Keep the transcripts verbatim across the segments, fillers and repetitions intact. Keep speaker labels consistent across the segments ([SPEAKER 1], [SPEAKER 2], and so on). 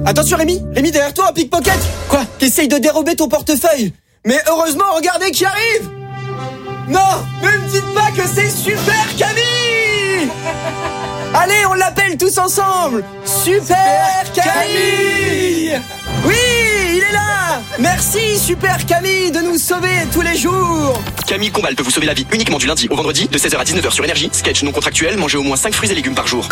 [SPEAKER 1] Attention Rémi, Rémi derrière toi, un pickpocket. Quoi? T'essayes de dérober ton portefeuille. Mais heureusement, regardez qui arrive. Non, ne me dites pas que c'est Super Camille. Allez, on l'appelle tous ensemble. Super, Super Camille. Oui, il est là. Merci Super Camille de nous sauver tous les jours.
[SPEAKER 2] Camille Combal peut vous sauver la vie uniquement du lundi au vendredi de seize heures à dix-neuf heures sur Énergie. Sketch non contractuel, mangez au moins cinq fruits et légumes par jour.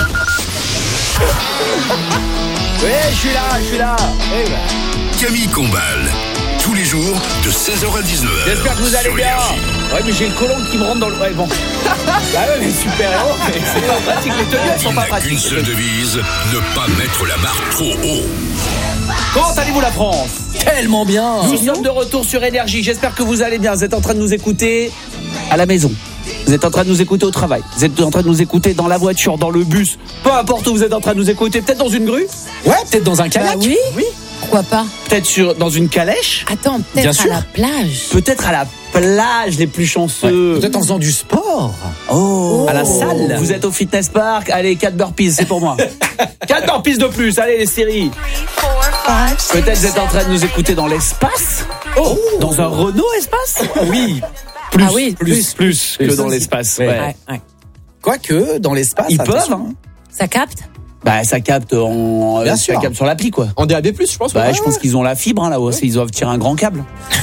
[SPEAKER 1] Oui, je suis là, je suis là. Eh ben.
[SPEAKER 3] Camille Combal, tous les jours de seize heures à dix-neuf heures.
[SPEAKER 4] J'espère que vous allez bien. Ouais, mais j'ai le colon qui me rentre dans le... Ouais, bon. Ah ouais, mais super héros, mais c'est pas pratique. Les tenues, elles sont pas pratiques.
[SPEAKER 3] Une seule devise, ne pas mettre la barre trop haut.
[SPEAKER 4] Comment allez-vous la France?
[SPEAKER 1] Tellement bien.
[SPEAKER 4] Nous sommes de retour sur Énergie. J'espère que vous allez bien. Vous êtes en train de nous écouter à la maison. Vous êtes en train de nous écouter au travail. Vous êtes en train de nous écouter dans la voiture, dans le bus. Peu importe où vous êtes en train de nous écouter. Peut-être dans une grue.
[SPEAKER 1] Ouais, peut-être dans un kayak.
[SPEAKER 5] Bah oui.
[SPEAKER 1] Oui.
[SPEAKER 5] Pourquoi pas?
[SPEAKER 4] Peut-être sur, dans une calèche.
[SPEAKER 5] Attends,
[SPEAKER 1] Bien
[SPEAKER 5] peut-être à
[SPEAKER 1] sûr.
[SPEAKER 5] la plage.
[SPEAKER 4] Peut-être à la plage, les plus chanceux.
[SPEAKER 1] Ouais. Peut-être en faisant du sport.
[SPEAKER 4] Oh.
[SPEAKER 1] À la salle.
[SPEAKER 4] Vous êtes au fitness park. Allez, quatre burpees, c'est pour moi. quatre burpees de plus. Allez, les séries. Peut-être vous êtes en train de nous écouter dans l'espace.
[SPEAKER 1] Oh.
[SPEAKER 4] Dans un Renault espace.
[SPEAKER 1] Oui.
[SPEAKER 4] Plus,
[SPEAKER 5] Ah oui,
[SPEAKER 4] plus, plus, que
[SPEAKER 1] plus.
[SPEAKER 4] dans l'espace.
[SPEAKER 1] Ouais.
[SPEAKER 4] Ouais.
[SPEAKER 5] Ouais, ouais.
[SPEAKER 1] Quoique, dans l'espace.
[SPEAKER 4] Ils peuvent,
[SPEAKER 1] attention.
[SPEAKER 4] hein.
[SPEAKER 5] Ça capte?
[SPEAKER 4] Bah, ça capte en,
[SPEAKER 1] Bien
[SPEAKER 4] euh,
[SPEAKER 1] sûr.
[SPEAKER 4] ça capte sur l'appli, quoi.
[SPEAKER 1] En D A B plus, je pense.
[SPEAKER 4] Bah,
[SPEAKER 1] ouais.
[SPEAKER 4] je pense qu'ils ont la fibre, hein, là-haut. Ils doivent tirer un grand câble.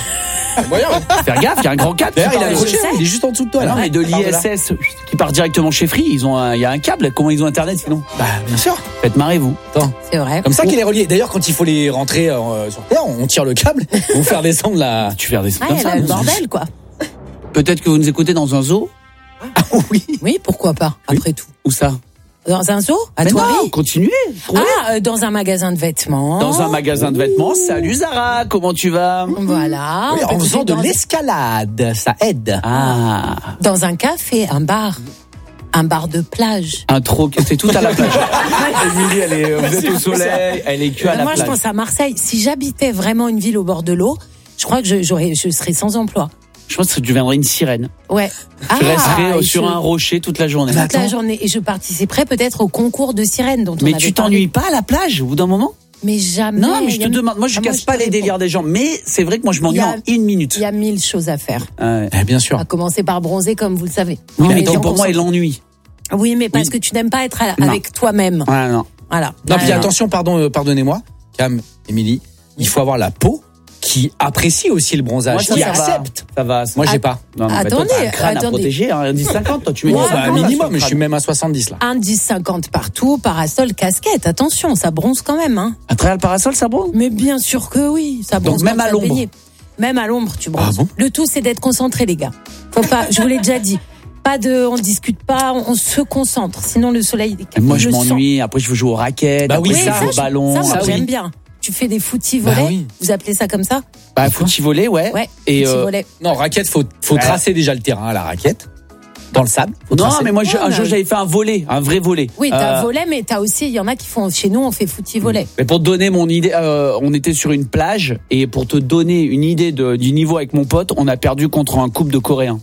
[SPEAKER 1] Moyen.
[SPEAKER 4] Faire gaffe, il y a un grand câble.
[SPEAKER 1] D'ailleurs,
[SPEAKER 4] qui
[SPEAKER 1] il a
[SPEAKER 4] part-
[SPEAKER 1] accroché,
[SPEAKER 5] sais.
[SPEAKER 1] il est juste en dessous de toi,
[SPEAKER 4] Ah
[SPEAKER 1] là.
[SPEAKER 4] non, mais de l'I S S qui part directement chez Free, ils ont un- il y a un câble. Comment ils ont Internet sinon?
[SPEAKER 1] Bah, bien sûr.
[SPEAKER 4] Faites marrer, vous.
[SPEAKER 1] Attends.
[SPEAKER 5] C'est vrai.
[SPEAKER 1] Comme ça qu'il est relié. D'ailleurs, quand il faut les rentrer euh, sur Terre, on tire le câble pour faire descendre la.
[SPEAKER 4] Tu fais des
[SPEAKER 5] Ah,
[SPEAKER 4] comme
[SPEAKER 5] il y
[SPEAKER 4] ça.
[SPEAKER 5] a le
[SPEAKER 4] vous-
[SPEAKER 5] bordel, quoi.
[SPEAKER 4] Peut-être que vous nous écoutez dans un zoo.
[SPEAKER 1] Ah oui.
[SPEAKER 5] Oui, pourquoi pas, après tout.
[SPEAKER 4] Où ça?
[SPEAKER 5] Dans un zoo? À
[SPEAKER 4] Mais
[SPEAKER 5] toi?
[SPEAKER 4] non, continuez.
[SPEAKER 5] Ah, euh, dans un magasin de vêtements.
[SPEAKER 4] Dans un magasin de vêtements. Salut Zara, comment tu vas?
[SPEAKER 5] Voilà.
[SPEAKER 1] Oui,
[SPEAKER 5] on peut
[SPEAKER 1] en faisant
[SPEAKER 5] coucher
[SPEAKER 1] de
[SPEAKER 5] dans-
[SPEAKER 1] l'escalade, ça aide.
[SPEAKER 4] Ah,
[SPEAKER 5] Dans un café, un bar. Un bar de plage.
[SPEAKER 4] un trop, c'est tout à la plage. Émilie, elle est, vous êtes au soleil, elle est que à la
[SPEAKER 5] Moi,
[SPEAKER 4] plage.
[SPEAKER 5] je pense à Marseille. Si j'habitais vraiment une ville au bord de l'eau, je crois que je, j'aurais, je serais sans emploi.
[SPEAKER 4] Je pense que tu deviendrais une sirène.
[SPEAKER 5] Ouais.
[SPEAKER 4] Tu resterais euh,
[SPEAKER 5] et
[SPEAKER 4] sur
[SPEAKER 5] je-
[SPEAKER 4] un rocher toute la journée.
[SPEAKER 5] toute la journée. Et je participerais peut-être au concours de sirènes dont on
[SPEAKER 4] Mais
[SPEAKER 5] avait
[SPEAKER 4] tu
[SPEAKER 5] parlé.
[SPEAKER 4] t'ennuies pas à la plage au bout d'un moment?
[SPEAKER 5] Mais jamais.
[SPEAKER 4] Non, mais je
[SPEAKER 5] Il
[SPEAKER 4] te
[SPEAKER 5] y a-
[SPEAKER 4] demande. Moi, je
[SPEAKER 5] Ah,
[SPEAKER 4] casse
[SPEAKER 5] je
[SPEAKER 4] pas
[SPEAKER 5] te
[SPEAKER 4] les
[SPEAKER 5] réponds.
[SPEAKER 4] délires des gens, mais c'est vrai que moi, je m'ennuie
[SPEAKER 5] Il y a-
[SPEAKER 4] en une minute.
[SPEAKER 5] Il y a mille choses à faire.
[SPEAKER 4] Ah ouais.
[SPEAKER 1] Eh, bien sûr.
[SPEAKER 5] À commencer par bronzer, comme vous le savez.
[SPEAKER 4] Oui, mais
[SPEAKER 5] Mais
[SPEAKER 4] donc,
[SPEAKER 5] on
[SPEAKER 4] pour moi,
[SPEAKER 5] s'en-
[SPEAKER 4] il l'ennui.
[SPEAKER 5] Oui, mais parce
[SPEAKER 4] Oui.
[SPEAKER 5] que tu n'aimes pas être à-
[SPEAKER 4] Non.
[SPEAKER 5] avec toi-même.
[SPEAKER 4] Ah non.
[SPEAKER 5] Voilà.
[SPEAKER 1] Non, puis
[SPEAKER 5] Voilà.
[SPEAKER 1] attention, pardon, euh, pardonnez-moi, Cam, Émilie, il faut avoir la peau qui apprécie aussi le bronzage,
[SPEAKER 4] Moi, ça,
[SPEAKER 1] qui
[SPEAKER 4] ça va.
[SPEAKER 1] accepte.
[SPEAKER 4] Ça va.
[SPEAKER 1] Moi, j'ai
[SPEAKER 5] Att-
[SPEAKER 1] pas.
[SPEAKER 4] Non, non, mais toi,
[SPEAKER 5] Attendez,
[SPEAKER 4] t'as un crâne à
[SPEAKER 5] attendez.
[SPEAKER 4] protéger, hein, un dix cinquante, toi, tu mets
[SPEAKER 5] Moi,
[SPEAKER 4] des
[SPEAKER 1] Bah,
[SPEAKER 5] bah,
[SPEAKER 1] un
[SPEAKER 4] cinquante,
[SPEAKER 1] minimum,
[SPEAKER 4] là,
[SPEAKER 1] mais je
[SPEAKER 4] sur
[SPEAKER 1] suis
[SPEAKER 4] le crâne.
[SPEAKER 1] même à soixante-dix là.
[SPEAKER 5] Un dix cinquante partout, parasol, casquette. Attention, ça bronze quand même. Hein.
[SPEAKER 4] À travers le parasol, ça bronze?
[SPEAKER 5] Mais bien sûr que oui. Ça bronze
[SPEAKER 4] Donc, même
[SPEAKER 5] quand
[SPEAKER 4] à
[SPEAKER 5] t'as
[SPEAKER 4] l'ombre.
[SPEAKER 5] baigné. Même à l'ombre, tu bronzes.
[SPEAKER 1] Ah bon
[SPEAKER 5] Le tout, c'est d'être concentré, les gars. Faut pas, je vous l'ai déjà dit. Pas de, on discute pas, on, on se concentre. Sinon, le soleil.
[SPEAKER 4] Et moi,
[SPEAKER 5] on
[SPEAKER 4] je
[SPEAKER 5] le sent.
[SPEAKER 4] m'ennuie. Après, je veux jouer aux raquettes.
[SPEAKER 1] Bah oui,
[SPEAKER 4] après,
[SPEAKER 5] Oui,
[SPEAKER 4] je
[SPEAKER 1] ça,
[SPEAKER 4] joue au
[SPEAKER 5] je-
[SPEAKER 4] ballon.
[SPEAKER 5] ça, moi,
[SPEAKER 1] ça, oui.
[SPEAKER 5] j'aime bien. Tu fais des footy
[SPEAKER 1] Bah
[SPEAKER 5] volets.
[SPEAKER 1] oui.
[SPEAKER 5] Vous appelez ça comme ça?
[SPEAKER 4] Bah, footy volley, ouais.
[SPEAKER 5] Ouais.
[SPEAKER 4] Et,
[SPEAKER 5] footy
[SPEAKER 4] euh,
[SPEAKER 5] volley.
[SPEAKER 1] Non, raquette, faut, faut
[SPEAKER 4] Ouais.
[SPEAKER 1] tracer déjà le terrain à la raquette. Dans le sable. Faut
[SPEAKER 4] Non,
[SPEAKER 1] tracer.
[SPEAKER 4] mais moi, je- un
[SPEAKER 5] Ouais,
[SPEAKER 4] jour,
[SPEAKER 5] mais-
[SPEAKER 4] j'avais fait un volley, un vrai volley.
[SPEAKER 5] Oui, t'as
[SPEAKER 4] Euh,
[SPEAKER 5] volet, mais t'as aussi, il y en a qui font, chez nous, on fait footy volley.
[SPEAKER 4] Mais pour te donner mon idée, euh, on était sur une plage et pour te donner une idée de, du niveau avec mon pote, on a perdu contre un couple de Coréens.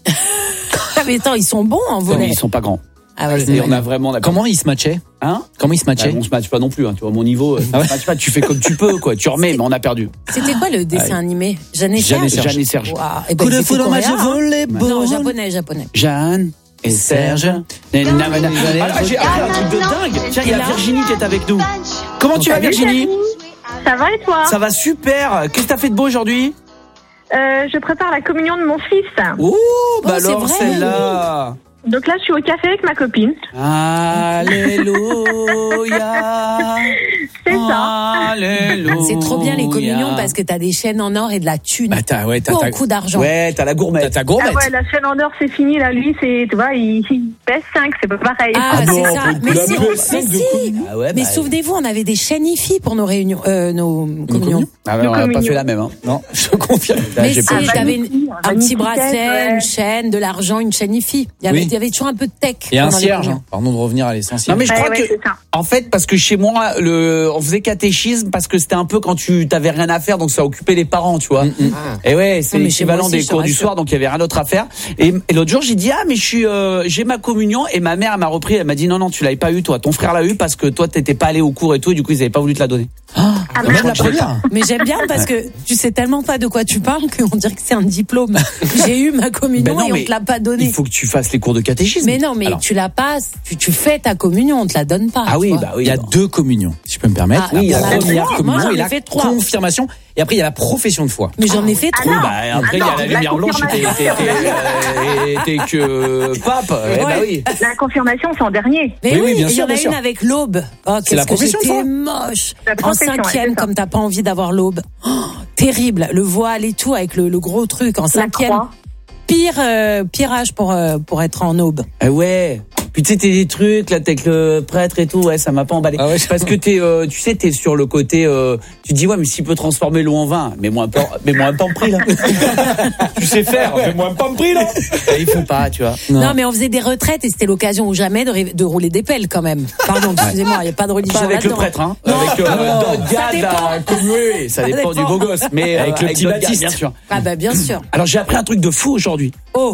[SPEAKER 5] Ah, mais attends, ils sont bons en
[SPEAKER 4] Mais
[SPEAKER 5] volet.
[SPEAKER 4] ils sont pas grands.
[SPEAKER 5] Ah ouais, c'est
[SPEAKER 4] Et
[SPEAKER 5] vrai.
[SPEAKER 4] on a vraiment. on a-
[SPEAKER 1] Comment il se matchait
[SPEAKER 4] Hein?
[SPEAKER 1] Comment il se
[SPEAKER 4] Bah,
[SPEAKER 1] matchait
[SPEAKER 4] on se matche pas non plus, hein, tu vois, mon niveau, euh, on se matche pas, tu fais comme tu peux, quoi. Tu remets, mais on a perdu.
[SPEAKER 5] C'était quoi le dessin
[SPEAKER 4] Ouais.
[SPEAKER 5] animé? Jeanne et
[SPEAKER 4] Jeanne et
[SPEAKER 5] Serge.
[SPEAKER 4] Serge. Jeanne et Serge.
[SPEAKER 5] Waouh. Eh ben,
[SPEAKER 1] Coup de
[SPEAKER 5] ils étaient
[SPEAKER 1] foudre, match de
[SPEAKER 5] coréens, hein.
[SPEAKER 1] volleyball.
[SPEAKER 5] Non, japonais, japonais.
[SPEAKER 4] Jeanne et Serge. Ah, j'ai appris un truc de dingue. Tiens, il y a Virginie qui est avec nous. Comment tu vas, Virginie?
[SPEAKER 6] Ça va et toi?
[SPEAKER 4] Ça va super. Qu'est-ce que t'as fait de beau aujourd'hui?
[SPEAKER 6] Euh, je prépare la communion de mon fils.
[SPEAKER 4] Oh, bah
[SPEAKER 5] Oh, c'est
[SPEAKER 4] alors
[SPEAKER 5] vrai.
[SPEAKER 4] celle-là.
[SPEAKER 6] Donc là, je suis au café avec ma copine.
[SPEAKER 4] Alléluia.
[SPEAKER 6] C'est ça.
[SPEAKER 4] Alléluia.
[SPEAKER 5] C'est trop bien les communions parce que t'as des chaînes en or et de la thune.
[SPEAKER 1] Bah, t'as, ouais, t'as, t'as,
[SPEAKER 5] Beaucoup d'argent.
[SPEAKER 4] Ouais, t'as la
[SPEAKER 1] t'as
[SPEAKER 4] gourmette.
[SPEAKER 1] ta
[SPEAKER 6] Ah
[SPEAKER 1] gourmette.
[SPEAKER 6] ouais, la chaîne en or, c'est fini. Là, lui, c'est, tu vois, il, il pèse cinq, c'est pas pareil.
[SPEAKER 5] Ah,
[SPEAKER 4] Ah
[SPEAKER 5] c'est
[SPEAKER 4] non,
[SPEAKER 5] ça.
[SPEAKER 4] on peut
[SPEAKER 5] Mais
[SPEAKER 4] la
[SPEAKER 5] si,
[SPEAKER 4] mettre
[SPEAKER 5] mais
[SPEAKER 4] cinq de
[SPEAKER 5] si.
[SPEAKER 4] communion. Ah ouais,
[SPEAKER 5] Mais
[SPEAKER 4] bah,
[SPEAKER 5] souvenez-vous, on avait des chaînes I-Fi pour nos réunions, euh, nos communions.
[SPEAKER 1] communions
[SPEAKER 4] Ah ouais, on a pas
[SPEAKER 6] communion.
[SPEAKER 4] fait la même. Hein.
[SPEAKER 1] Non, je confirme.
[SPEAKER 5] Mais
[SPEAKER 4] j'ai
[SPEAKER 5] si,
[SPEAKER 4] pas-
[SPEAKER 5] t'avais une-
[SPEAKER 6] magnifique,
[SPEAKER 5] un petit
[SPEAKER 6] magnifique,
[SPEAKER 5] bracelet,
[SPEAKER 6] ouais.
[SPEAKER 5] une chaîne, de l'argent, une chaîne I-Fi. Il y avait,
[SPEAKER 1] Oui.
[SPEAKER 5] il y avait toujours un peu de tech.
[SPEAKER 7] Et un
[SPEAKER 5] pendant les
[SPEAKER 7] cierge,
[SPEAKER 5] communions.
[SPEAKER 7] hein. Pardon de revenir à l'essentiel.
[SPEAKER 4] Non mais je
[SPEAKER 6] Ouais,
[SPEAKER 4] crois
[SPEAKER 6] ouais,
[SPEAKER 4] que
[SPEAKER 6] c'est ça.
[SPEAKER 4] en fait parce que chez moi le on faisait catéchisme parce que c'était un peu quand tu t'avais rien à faire donc ça occupait les parents tu vois.
[SPEAKER 7] Mm-hmm.
[SPEAKER 4] Et ouais c'est
[SPEAKER 5] Non, mais chez moi
[SPEAKER 4] l'équivalent
[SPEAKER 5] aussi,
[SPEAKER 4] des
[SPEAKER 5] je te
[SPEAKER 4] cours du
[SPEAKER 5] rassure.
[SPEAKER 4] soir donc il y avait rien d'autre à faire et, et l'autre jour j'ai dit ah mais je suis euh, j'ai ma communion et ma mère elle m'a repris elle m'a dit non non tu l'avais pas eu toi ton frère l'a eu parce que toi t'étais pas allé au cours et tout et du coup ils avaient pas voulu te la donner.
[SPEAKER 6] Ah,
[SPEAKER 7] Même
[SPEAKER 6] merde.
[SPEAKER 7] la première.
[SPEAKER 5] Mais j'aime bien parce que tu sais tellement pas de quoi tu parles qu'on dirait que c'est un diplôme. J'ai eu ma communion
[SPEAKER 4] Ben non,
[SPEAKER 5] et on
[SPEAKER 4] mais
[SPEAKER 5] te l'a pas donné.
[SPEAKER 4] Il faut que tu fasses les cours de catéchisme.
[SPEAKER 5] Mais non, mais
[SPEAKER 4] Alors.
[SPEAKER 5] tu la passes, tu, tu fais ta communion, on te la donne pas.
[SPEAKER 4] Ah
[SPEAKER 5] tu
[SPEAKER 4] oui
[SPEAKER 5] vois.
[SPEAKER 4] bah oui.
[SPEAKER 7] Il y a
[SPEAKER 4] non.
[SPEAKER 7] deux communions, si je peux me permettre.
[SPEAKER 5] Ah, oui, il y en
[SPEAKER 7] la
[SPEAKER 5] a
[SPEAKER 7] première
[SPEAKER 5] trois.
[SPEAKER 7] communion
[SPEAKER 5] Moi, j'en
[SPEAKER 7] et
[SPEAKER 5] ai
[SPEAKER 7] la
[SPEAKER 5] fait trois.
[SPEAKER 7] confirmation. Et après, il y a la profession de foi.
[SPEAKER 5] Mais j'en ai fait
[SPEAKER 6] Ah
[SPEAKER 5] trois.
[SPEAKER 6] non.
[SPEAKER 4] Bah, après, il y a
[SPEAKER 6] Ah non,
[SPEAKER 4] la
[SPEAKER 6] la
[SPEAKER 4] lumière blanche, t'es, t'es, t'es, t'es, t'es que pape. Eh bah oui.
[SPEAKER 6] La confirmation, c'est en dernier.
[SPEAKER 5] Mais
[SPEAKER 7] Oui,
[SPEAKER 5] oui,
[SPEAKER 7] oui, bien
[SPEAKER 5] et il y
[SPEAKER 7] sûr,
[SPEAKER 5] en a
[SPEAKER 7] bien
[SPEAKER 5] une
[SPEAKER 7] sûr.
[SPEAKER 5] avec l'aube. Oh,
[SPEAKER 7] C'est la
[SPEAKER 5] qu'est-ce que
[SPEAKER 7] profession de
[SPEAKER 5] j'étais
[SPEAKER 7] foi.
[SPEAKER 5] moche.
[SPEAKER 6] La
[SPEAKER 5] En
[SPEAKER 6] profession, ouais,
[SPEAKER 5] cinquième,
[SPEAKER 6] c'est ça.
[SPEAKER 5] comme t'as pas envie d'avoir l'aube. Oh, terrible. Le voile et tout, avec le, le gros truc. En
[SPEAKER 6] La
[SPEAKER 5] cinquième,
[SPEAKER 6] croix.
[SPEAKER 5] pire, euh, pire âge pour, euh, pour être en aube.
[SPEAKER 4] Eh ouais. Puis tu sais, t'es des trucs, là, t'es avec le prêtre et tout, ouais, ça m'a pas emballé.
[SPEAKER 7] Ah ouais,
[SPEAKER 4] Parce que t'es, euh, tu sais, t'es sur le côté, euh, tu te dis, ouais, mais s'il peut transformer l'eau en vin, mais moi, pas, mais moi, pas me prix, là. Tu sais faire, mais moi, pas me prix, là. Eh, il faut pas, tu vois.
[SPEAKER 5] Non. mais on faisait des retraites et c'était l'occasion ou jamais de, ré- de rouler des pelles quand même. Pardon, excusez-moi, il n'y a pas de religion
[SPEAKER 4] Pas avec le
[SPEAKER 5] là-dedans.
[SPEAKER 4] prêtre, hein.
[SPEAKER 5] Non,
[SPEAKER 4] avec euh,
[SPEAKER 5] non,
[SPEAKER 4] d'autres
[SPEAKER 5] ça
[SPEAKER 4] gars de la
[SPEAKER 5] dépend.
[SPEAKER 4] communauté, ça
[SPEAKER 5] Ça
[SPEAKER 4] dépend du
[SPEAKER 5] dépend.
[SPEAKER 4] beau gosse. Mais euh,
[SPEAKER 7] Avec le petit
[SPEAKER 4] d'autres gars,
[SPEAKER 7] Baptiste.
[SPEAKER 4] bien sûr.
[SPEAKER 5] Ah bah bien sûr.
[SPEAKER 4] Alors, j'ai appris un truc de fou aujourd'hui.
[SPEAKER 5] Oh,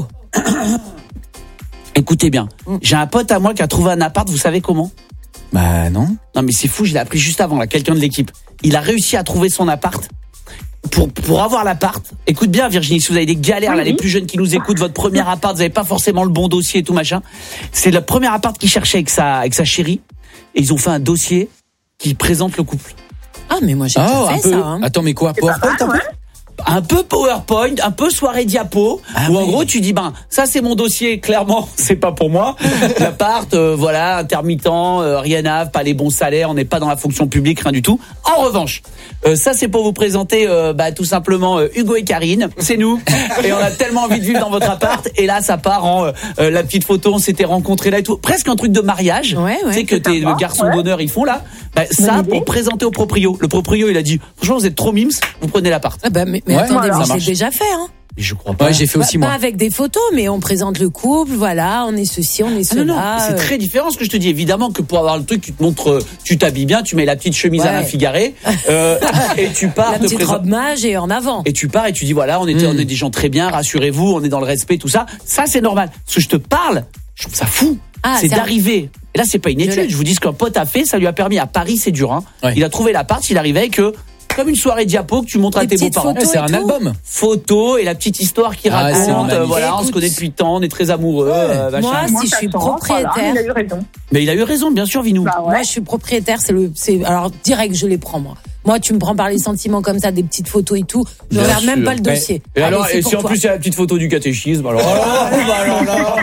[SPEAKER 4] Écoutez bien. J'ai un pote à moi qui a trouvé un appart, vous savez comment?
[SPEAKER 7] Bah non.
[SPEAKER 4] Non mais c'est fou, je l'ai appris juste avant, là, quelqu'un de l'équipe. Il a réussi à trouver son appart. Pour, pour avoir l'appart, écoute bien Virginie, si vous avez des galères, là, les plus jeunes qui nous écoutent, votre premier appart, vous n'avez pas forcément le bon dossier et tout machin. C'est le premier appart qu'il cherchait avec sa, avec sa chérie. Et ils ont fait un dossier qui présente le couple.
[SPEAKER 5] ah mais moi j'ai
[SPEAKER 7] Oh,
[SPEAKER 5] pas
[SPEAKER 7] un
[SPEAKER 5] fait
[SPEAKER 7] peu.
[SPEAKER 5] ça. Hein.
[SPEAKER 7] Attends, mais quoi?
[SPEAKER 6] C'est pas
[SPEAKER 7] PowerPoint un
[SPEAKER 6] mal,
[SPEAKER 7] peu?
[SPEAKER 6] ouais.
[SPEAKER 4] Un peu PowerPoint, un peu soirée diapo,
[SPEAKER 7] Ah
[SPEAKER 4] où
[SPEAKER 7] oui.
[SPEAKER 4] en gros tu dis ben ça c'est mon dossier, clairement c'est pas pour moi. L'appart, euh, voilà, intermittent, euh, rien à, pas les bons salaires, on n'est pas dans la fonction publique, rien du tout. En revanche, euh, ça c'est pour vous présenter euh, bah, tout simplement euh, Hugo et Karine, c'est nous, et on a tellement envie de vivre dans votre appart. Et là ça part en euh, euh, la petite photo, on s'était rencontrés là et tout, presque un truc de mariage.
[SPEAKER 5] Ouais, ouais,
[SPEAKER 4] tu sais que
[SPEAKER 6] c'est
[SPEAKER 4] t'es
[SPEAKER 6] sympa,
[SPEAKER 4] le garçon
[SPEAKER 6] ouais.
[SPEAKER 4] d'honneur, ils font là. Bah, ça
[SPEAKER 6] idée.
[SPEAKER 4] pour présenter au proprio. Le proprio il a dit franchement vous êtes trop mimes, vous prenez l'appart.
[SPEAKER 5] Ah bah mais, mais
[SPEAKER 7] Ouais,
[SPEAKER 5] attendez,
[SPEAKER 7] voilà.
[SPEAKER 5] mais
[SPEAKER 7] Ça
[SPEAKER 5] j'ai
[SPEAKER 7] marche.
[SPEAKER 5] déjà fait. Hein.
[SPEAKER 4] Et je crois pas.
[SPEAKER 7] Ouais, j'ai fait
[SPEAKER 5] Pas,
[SPEAKER 7] aussi
[SPEAKER 5] pas
[SPEAKER 7] moi.
[SPEAKER 5] avec des photos, mais on présente le couple. Voilà, on est ceci, on est
[SPEAKER 4] Ah non,
[SPEAKER 5] cela.
[SPEAKER 4] non, c'est
[SPEAKER 5] euh.
[SPEAKER 4] très différent ce que je te dis. Évidemment que pour avoir le truc, tu te montres, euh, tu t'habilles bien, tu mets la petite chemise
[SPEAKER 5] Ouais.
[SPEAKER 4] à l'infigaré, euh, et tu pars
[SPEAKER 5] La
[SPEAKER 4] te
[SPEAKER 5] petite
[SPEAKER 4] présenter.
[SPEAKER 5] robe mage et en avant.
[SPEAKER 4] Et tu pars et tu dis voilà, on était,
[SPEAKER 7] Mm.
[SPEAKER 4] on est des gens très bien, rassurez-vous, on est dans le respect, tout ça. Ça c'est normal. Ce que je te parle, je trouve ça fou.
[SPEAKER 5] Ah,
[SPEAKER 4] c'est
[SPEAKER 5] c'est un-
[SPEAKER 4] d'arriver. Et là c'est pas une
[SPEAKER 5] Je
[SPEAKER 4] étude.
[SPEAKER 5] l'ai.
[SPEAKER 4] Je vous dis ce qu'un pote a fait, ça lui a permis à Paris, c'est dur. Hein.
[SPEAKER 7] Ouais.
[SPEAKER 4] Il a trouvé l'appart, il arrivait avec euh, comme une soirée diapo que tu montres à
[SPEAKER 5] Des
[SPEAKER 4] tes
[SPEAKER 5] petites
[SPEAKER 4] beaux-parents.
[SPEAKER 7] Ouais,
[SPEAKER 5] photos
[SPEAKER 7] c'est
[SPEAKER 5] et
[SPEAKER 7] un
[SPEAKER 5] tout.
[SPEAKER 7] album.
[SPEAKER 4] Photos et la petite histoire qui
[SPEAKER 7] Ah, c'est
[SPEAKER 4] raconte.
[SPEAKER 7] magnifique.
[SPEAKER 4] euh, voilà, on se
[SPEAKER 5] Écoute.
[SPEAKER 4] connaît depuis le temps, on est très amoureux. euh, machin.
[SPEAKER 5] Moi,
[SPEAKER 6] Moi,
[SPEAKER 5] si je
[SPEAKER 6] ça
[SPEAKER 5] suis
[SPEAKER 6] sent,
[SPEAKER 5] propriétaire,
[SPEAKER 6] voilà, il a eu raison.
[SPEAKER 4] Mais il a eu raison, bien sûr, Vinou.
[SPEAKER 6] Bah ouais.
[SPEAKER 5] moi je suis propriétaire, c'est le, c'est alors direct je les prends moi. Moi tu me prends par les sentiments comme ça, des petites photos et tout, je
[SPEAKER 4] Bien
[SPEAKER 5] regarde même
[SPEAKER 4] sûr.
[SPEAKER 5] pas le dossier.
[SPEAKER 4] Et
[SPEAKER 5] Allez,
[SPEAKER 4] alors,
[SPEAKER 5] c'est
[SPEAKER 4] et
[SPEAKER 5] pour
[SPEAKER 4] si en
[SPEAKER 5] toi.
[SPEAKER 4] plus il y a la petite photo du catéchisme, alors. Ah, bah alors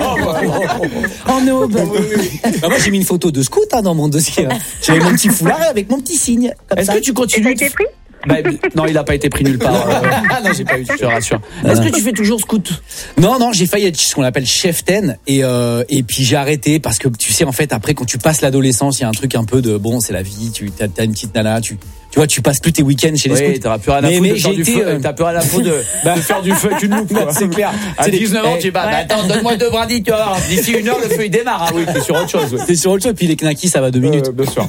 [SPEAKER 4] là,
[SPEAKER 5] En aube.
[SPEAKER 7] Bah, moi, j'ai mis une photo de scout hein, dans mon dossier. hein. J'avais mon petit foulard avec mon petit signe. Comme
[SPEAKER 4] Est-ce
[SPEAKER 7] ça.
[SPEAKER 4] que tu
[SPEAKER 6] Et t'as
[SPEAKER 4] continues
[SPEAKER 6] été pris?
[SPEAKER 4] Bah, non, il a pas été pris nulle part. euh,
[SPEAKER 7] Ah non, j'ai pas eu.
[SPEAKER 4] je te rassure. Est-ce que tu fais toujours scout?
[SPEAKER 7] Non, non, j'ai failli être ce qu'on appelle chef ten et euh, et puis j'ai arrêté parce que tu sais en fait après quand tu passes l'adolescence, il y a un truc un peu de bon, c'est la vie, tu t'as, t'as une petite nana, tu tu vois, tu passes plus tes week-ends chez les
[SPEAKER 4] Oui,
[SPEAKER 7] scouts.
[SPEAKER 4] t'auras plus rien à
[SPEAKER 7] Mais-
[SPEAKER 4] foutre
[SPEAKER 7] mais
[SPEAKER 4] de faire
[SPEAKER 7] j'ai
[SPEAKER 4] du
[SPEAKER 7] été,
[SPEAKER 4] feu.
[SPEAKER 7] euh,
[SPEAKER 4] T'as plus rien à foutre de, de faire du feu avec une loupe, quoi.
[SPEAKER 7] C'est clair.
[SPEAKER 4] À
[SPEAKER 7] C'est des-
[SPEAKER 4] dix-neuf ans,
[SPEAKER 7] eh,
[SPEAKER 4] tu dis, bah,
[SPEAKER 5] ouais.
[SPEAKER 4] bah, attends, donne-moi deux brindilles, tu vas voir. D'ici une heure, le feu, il démarre. Ah oui, t'es sur autre chose. ouais.
[SPEAKER 7] C'est sur autre chose, puis les knackis, ça va deux minutes.
[SPEAKER 4] Euh, bien sûr.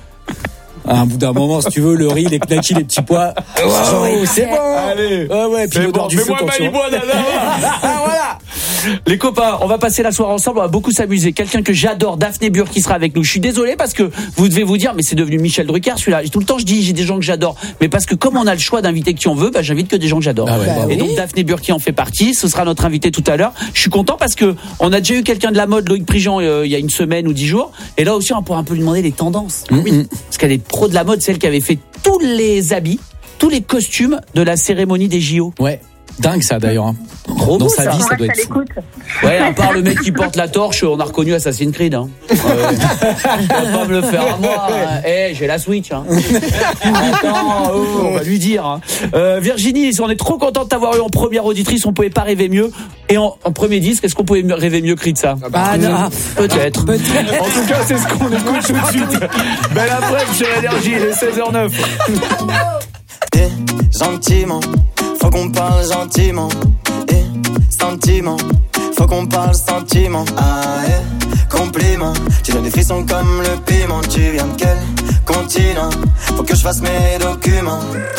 [SPEAKER 7] À un bout d'un moment, si tu veux, le riz, les knackis, les petits pois. Wow, c'est bon.
[SPEAKER 4] Allez.
[SPEAKER 7] Ouais, ouais, puis
[SPEAKER 4] C'est
[SPEAKER 7] l'odeur
[SPEAKER 4] bon,
[SPEAKER 7] du feu
[SPEAKER 4] fais-moi
[SPEAKER 7] quand tu
[SPEAKER 4] Malibu,
[SPEAKER 7] rentres.
[SPEAKER 4] nana. Ah, voilà. Les copains, on va passer la soirée ensemble, on va beaucoup s'amuser. Quelqu'un que j'adore, Daphné Burr, qui sera avec nous. Je suis désolé parce que vous devez vous dire, mais c'est devenu Michel Drucker, celui-là. Tout le temps, je dis, j'ai des gens que j'adore. Mais parce que comme on a le choix d'inviter qui on veut, bah, j'invite que des gens que j'adore.
[SPEAKER 7] Ah ouais, bravo.
[SPEAKER 4] Et donc, Daphné Burr qui en fait partie, ce sera notre invité tout à l'heure. Je suis content parce que on a déjà eu quelqu'un de la mode, Loïc Prigent, euh, il y a une semaine ou dix jours. Et là aussi, on pourra un peu lui demander les tendances.
[SPEAKER 7] Mm-hmm.
[SPEAKER 4] Parce qu'elle est pro de la mode, celle qui avait fait tous les habits, tous les costumes de la cérémonie des J O.
[SPEAKER 7] Ouais. Dingue ça d'ailleurs. hein.
[SPEAKER 4] Trop
[SPEAKER 7] Dans
[SPEAKER 4] beau,
[SPEAKER 7] sa
[SPEAKER 4] ça.
[SPEAKER 7] vie,
[SPEAKER 6] On
[SPEAKER 7] ça doit
[SPEAKER 6] reste à
[SPEAKER 7] être fou.
[SPEAKER 6] l'écoute.
[SPEAKER 4] Ouais, à part le mec qui porte la torche, on a reconnu Assassin's Creed. Hein. Euh, on va pas me le faire à moi. hein. Eh, j'ai la Switch. Hein. Attends, oh, on va lui dire. Hein. Euh, Virginie, on est trop content de t'avoir eu en première auditrice. On pouvait pas rêver mieux. Et en, en premier disque, est-ce qu'on pouvait mieux- rêver mieux que de ça?
[SPEAKER 5] Ah non.
[SPEAKER 4] Peut-être. En tout cas, c'est ce qu'on écoute tout de suite. Belle après-midi sur Énergie, il est seize heures neuf.
[SPEAKER 8] Eh, gentiment, faut qu'on parle gentiment. Eh, sentiment,
[SPEAKER 1] faut qu'on parle sentiment. Ah yeah, compliment. Tu donnes des frissons comme le piment. Tu viens de quel continent? Faut que je fasse mes documents.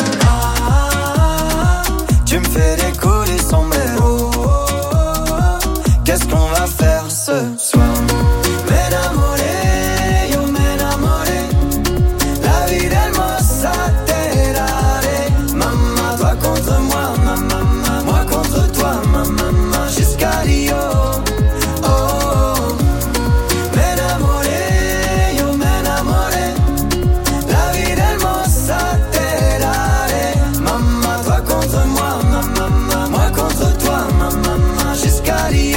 [SPEAKER 1] Ah, tu me fais des coups du sombrero. Qu'est-ce qu'on va faire ce soir? M'enamoré, yo m'enamoré. La vie d'Hermosa Terare. Maman, toi contre moi, maman, moi contre toi, maman, jusqu'à Rio. Oh, oh. M'enamoré, yo m'enamoré. La vie d'Hermosa Terare. Maman, toi contre moi, maman, moi contre toi, maman, jusqu'à Rio.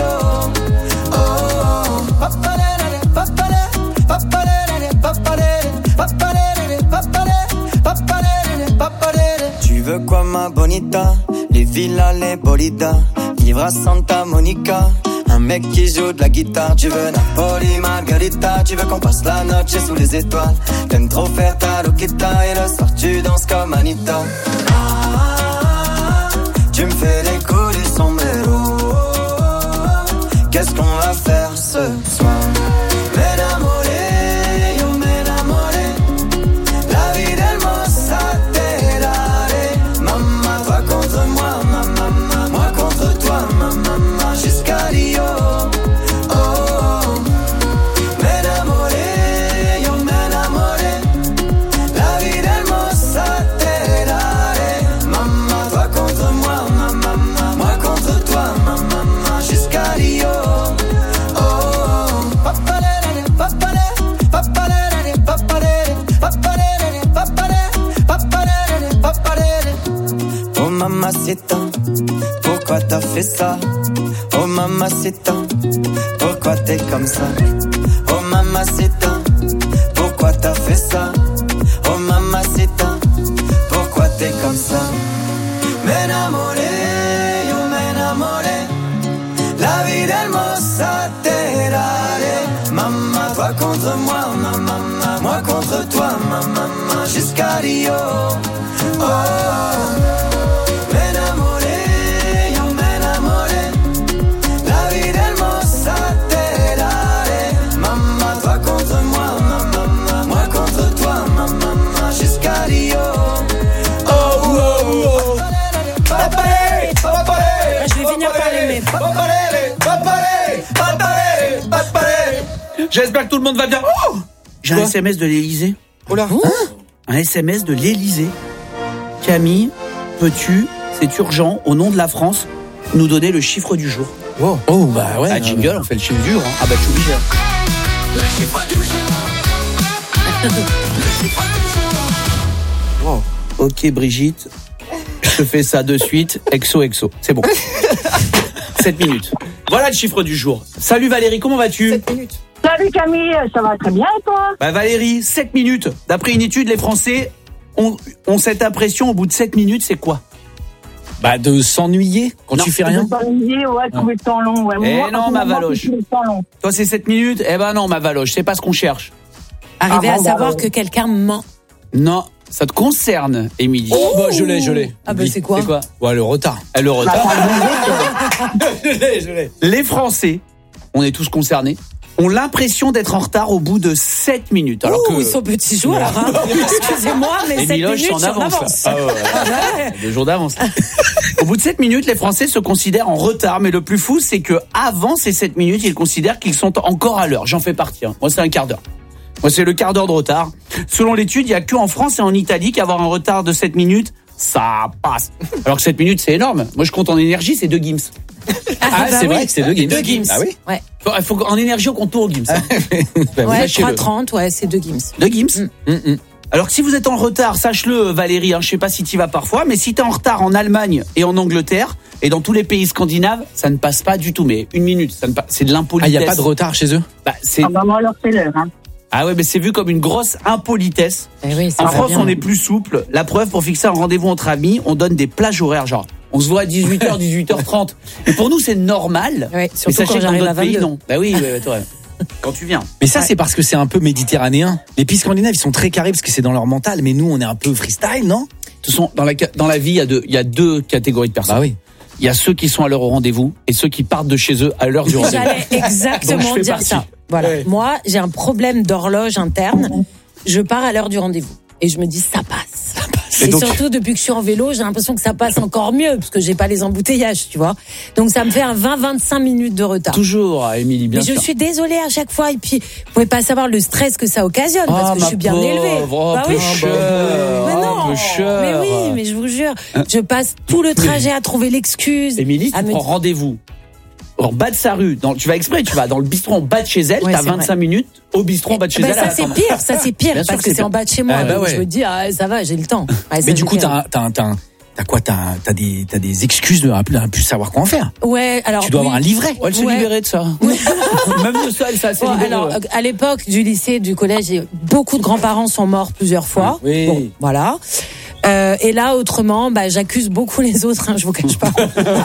[SPEAKER 1] Tu veux quoi ma bonita? Les villas, les bolidas, vivre à Santa Monica. Un mec qui joue de la guitare. Tu veux Napoli, Margarita. Tu veux qu'on passe la noche sous les étoiles. T'aimes trop faire ta loquita. Et le soir tu danses comme Anita. Ah, tu me fais des coups du sombrero. Qu'est-ce qu'on va faire ce soir? M'enamoré, yo m'enamoré. La vie d'Hermosa Terare. Maman, toi contre moi, maman, moi contre toi, maman, jusqu'à Rio. Oh, oh. M'enamoré, yo m'enamoré. La vie d'Hermosa Terare. Maman, toi contre moi, maman, moi contre toi, maman, jusqu'à Rio. Oh mamacita, pourquoi t'as fait ça? Oh mamacita, pourquoi t'es comme ça? Oh mamacita, pourquoi t'as fait ça? Oh mamacita, pourquoi t'es comme ça? M'enamoré, yo m'enamoré. La vie d'Hermosa Terare. Maman, toi contre moi, maman, moi contre toi, maman, jusqu'à Rio. Oh, m'enamoré, yo m'enamoré. La vie d'Hermosa Terare. Maman, toi contre moi, maman, moi contre toi, maman, jusqu'à Rio. Oh, oh, oh. Papalé, papalé.
[SPEAKER 5] Je vais venir par l'aimer.
[SPEAKER 4] J'espère que tout le monde va bien. Oh, j'ai un S M S de l'Élysée.
[SPEAKER 1] Oh là.
[SPEAKER 4] Un S M S de l'Élysée. Camille, peux-tu, c'est urgent, au nom de la France, nous donner le chiffre du jour?
[SPEAKER 7] Wow. Oh bah ouais.
[SPEAKER 4] Ah, jingle,
[SPEAKER 7] euh,
[SPEAKER 4] on fait le chiffre du jour. Hein. Ah bah je suis obligé.
[SPEAKER 1] Wow.
[SPEAKER 4] Ok Brigitte, je te fais ça de suite. Exo, exo. C'est bon. sept minutes. Voilà le chiffre du jour. Salut Valérie, comment vas-tu?
[SPEAKER 1] sept minutes.
[SPEAKER 6] Salut Camille, ça va très bien et toi?
[SPEAKER 4] Bah Valérie, sept minutes. D'après une étude, les Français ont, ont cette impression au bout de sept minutes, c'est quoi?
[SPEAKER 7] Bah de s'ennuyer quand
[SPEAKER 4] Non.
[SPEAKER 7] tu fais rien.
[SPEAKER 6] De s'ennuyer, ouais, trouver le temps long. Ouais.
[SPEAKER 4] Eh
[SPEAKER 6] Moi,
[SPEAKER 4] non, ma
[SPEAKER 6] personnellement,
[SPEAKER 4] Valoche.
[SPEAKER 6] je trouve le temps long.
[SPEAKER 4] Toi, c'est sept minutes? Eh ben non, ma Valoche, c'est pas ce qu'on cherche.
[SPEAKER 5] Arriver
[SPEAKER 6] Ah,
[SPEAKER 5] à
[SPEAKER 6] bon,
[SPEAKER 5] savoir
[SPEAKER 6] bah,
[SPEAKER 5] que quelqu'un ment.
[SPEAKER 4] Non, ça te concerne, Émilie.
[SPEAKER 7] Oh bah je l'ai, je l'ai.
[SPEAKER 5] Ah bah
[SPEAKER 7] Oui.
[SPEAKER 5] c'est quoi?
[SPEAKER 4] C'est quoi?
[SPEAKER 7] Ouais, le retard.
[SPEAKER 4] Eh, le retard.
[SPEAKER 7] je l'ai, je l'ai.
[SPEAKER 4] Les Français, on est tous concernés, ont l'impression d'être en retard au bout de sept minutes. Alors
[SPEAKER 5] Ouh,
[SPEAKER 4] que
[SPEAKER 5] ils sont petits joueurs. Hein. Excusez-moi, mais
[SPEAKER 4] les
[SPEAKER 5] sept
[SPEAKER 4] Miloches
[SPEAKER 5] minutes,
[SPEAKER 4] s'en
[SPEAKER 5] j'en
[SPEAKER 4] avancent.
[SPEAKER 5] avance.
[SPEAKER 4] Ah ouais, ouais.
[SPEAKER 5] Ah ouais.
[SPEAKER 4] Deux jours d'avance. Au bout de sept minutes, les Français se considèrent en retard. Mais le plus fou, c'est que avant ces sept minutes, ils considèrent qu'ils sont encore à l'heure. J'en fais partie. Hein. Moi, c'est un quart d'heure. Moi, c'est le quart d'heure de retard. Selon l'étude, il n'y a que en France et en Italie qu'avoir un retard de sept minutes, ça passe. Alors que sept minutes, c'est énorme. Moi, je compte en énergie, c'est deux Gims.
[SPEAKER 7] Ah,
[SPEAKER 5] bah
[SPEAKER 7] c'est
[SPEAKER 5] oui.
[SPEAKER 7] vrai que c'est deux Gims.
[SPEAKER 5] Deux Gims.
[SPEAKER 7] Ah oui.
[SPEAKER 5] Ouais,
[SPEAKER 4] Il faut en énergie, on compte tout au Gims. Hein.
[SPEAKER 7] Bah,
[SPEAKER 5] ouais
[SPEAKER 4] sachez-le.
[SPEAKER 5] trois trente, ouais, c'est deux Gims.
[SPEAKER 4] Deux Gims.
[SPEAKER 7] mm, mm.
[SPEAKER 4] Alors que si vous êtes en retard, sache-le Valérie, hein, je sais pas si tu y vas parfois, mais si tu es en retard en Allemagne et en Angleterre et dans tous les pays scandinaves, ça ne passe pas du tout. Mais une minute, ça ne passe, c'est de
[SPEAKER 7] Ah,
[SPEAKER 4] l'impolitesse.
[SPEAKER 7] il y a pas de retard chez eux.
[SPEAKER 4] Bah, c'est...
[SPEAKER 6] Ah bah moi alors c'est l'heure. Hein.
[SPEAKER 4] Ah ouais, mais c'est vu comme une grosse impolitesse.
[SPEAKER 5] Eh oui, ça
[SPEAKER 4] En
[SPEAKER 5] va
[SPEAKER 4] France,
[SPEAKER 5] bien.
[SPEAKER 4] on est plus souple. La preuve, pour fixer un rendez-vous entre amis, on donne des plages horaires, genre on se voit à dix-huit heures, dix-huit heures trente. Et pour nous, c'est normal.
[SPEAKER 5] Ouais,
[SPEAKER 4] Mais
[SPEAKER 5] surtout
[SPEAKER 4] sachez
[SPEAKER 5] quand
[SPEAKER 4] que dans
[SPEAKER 5] j'arrive à
[SPEAKER 4] d'autres pays,
[SPEAKER 5] vingt-deux.
[SPEAKER 4] non. Bah oui, ouais, toi, quand tu viens.
[SPEAKER 7] Mais ça,
[SPEAKER 5] Ouais.
[SPEAKER 7] c'est parce que c'est un peu méditerranéen. Les pays scandinaves, ils sont très carrés parce que c'est dans leur mental. Mais nous, on est un peu freestyle, non?
[SPEAKER 4] De toute façon, dans la, ca- dans la vie, il y a deux, il y a deux catégories de personnes.
[SPEAKER 7] Bah oui.
[SPEAKER 4] Il y a ceux qui sont à l'heure au rendez-vous et ceux qui partent de chez eux à l'heure du rendez-vous.
[SPEAKER 5] J'allais exactement
[SPEAKER 4] Donc, je fais
[SPEAKER 5] dire
[SPEAKER 4] partie.
[SPEAKER 5] ça. Voilà.
[SPEAKER 4] Ouais.
[SPEAKER 5] Moi, j'ai un problème d'horloge interne. Je pars à l'heure du rendez-vous. Et je me dis, ça passe. Ça passe. Et,
[SPEAKER 4] Et donc-
[SPEAKER 5] surtout, depuis que je suis en vélo, j'ai l'impression que ça passe encore mieux, parce que j'ai pas les embouteillages, tu vois. Donc, ça me fait un vingt à vingt-cinq minutes de retard.
[SPEAKER 4] Toujours, Émilie, bien
[SPEAKER 5] Mais
[SPEAKER 4] sûr.
[SPEAKER 5] je suis désolée à chaque fois. Et puis, vous pouvez pas savoir le stress que ça occasionne, parce
[SPEAKER 4] Ah,
[SPEAKER 5] que je
[SPEAKER 4] ma
[SPEAKER 5] suis bien
[SPEAKER 4] pauvre,
[SPEAKER 5] élevée.
[SPEAKER 4] oh,
[SPEAKER 5] Bah
[SPEAKER 4] peu
[SPEAKER 5] oui.
[SPEAKER 4] cher,
[SPEAKER 5] Mais
[SPEAKER 4] oh,
[SPEAKER 5] non.
[SPEAKER 4] peu cher.
[SPEAKER 5] Mais oui, mais je vous jure, je passe tout le trajet à trouver l'excuse.
[SPEAKER 4] Émilie,
[SPEAKER 5] à
[SPEAKER 4] tu
[SPEAKER 5] me
[SPEAKER 4] prends
[SPEAKER 5] dire-
[SPEAKER 4] rendez-vous en bas de sa rue. Dans, tu vas exprès, tu vas dans le bistrot en bas de chez elle,
[SPEAKER 5] Ouais,
[SPEAKER 4] t'as
[SPEAKER 5] c'est
[SPEAKER 4] vingt-cinq
[SPEAKER 5] vrai.
[SPEAKER 4] minutes au bistrot en bas de chez
[SPEAKER 5] Ben,
[SPEAKER 4] elle.
[SPEAKER 5] ça
[SPEAKER 4] à
[SPEAKER 5] c'est
[SPEAKER 4] attendre.
[SPEAKER 5] pire, ça c'est pire
[SPEAKER 4] Bien sûr
[SPEAKER 5] parce
[SPEAKER 4] que
[SPEAKER 5] que
[SPEAKER 4] c'est
[SPEAKER 5] c'est en
[SPEAKER 4] pire.
[SPEAKER 5] bas de chez moi.
[SPEAKER 7] Ah, bah
[SPEAKER 5] donc
[SPEAKER 7] ouais.
[SPEAKER 5] Je me dis ah ça va, j'ai le temps. Ouais, ça,
[SPEAKER 7] Mais du
[SPEAKER 5] c'est
[SPEAKER 7] coup,
[SPEAKER 5] terrible.
[SPEAKER 7] t'as, t'as, t'as, t'as quoi t'as, t'as des, t'as des excuses de ne plus, plus savoir quoi en faire.
[SPEAKER 5] Ouais, alors
[SPEAKER 7] Tu dois
[SPEAKER 5] oui.
[SPEAKER 7] avoir un livret.
[SPEAKER 4] Ouais, elle s'est
[SPEAKER 5] Ouais.
[SPEAKER 4] libérée de ça. Même de ça, elle s'est assez
[SPEAKER 5] Bon,
[SPEAKER 4] libérée.
[SPEAKER 5] alors,
[SPEAKER 4] ouais.
[SPEAKER 5] à l'époque du lycée, du collège, j'ai- beaucoup de grands-parents sont morts plusieurs fois.
[SPEAKER 7] Oui.
[SPEAKER 5] Bon, voilà. Euh, et là, autrement, bah, j'accuse beaucoup les autres, hein, je vous cache pas.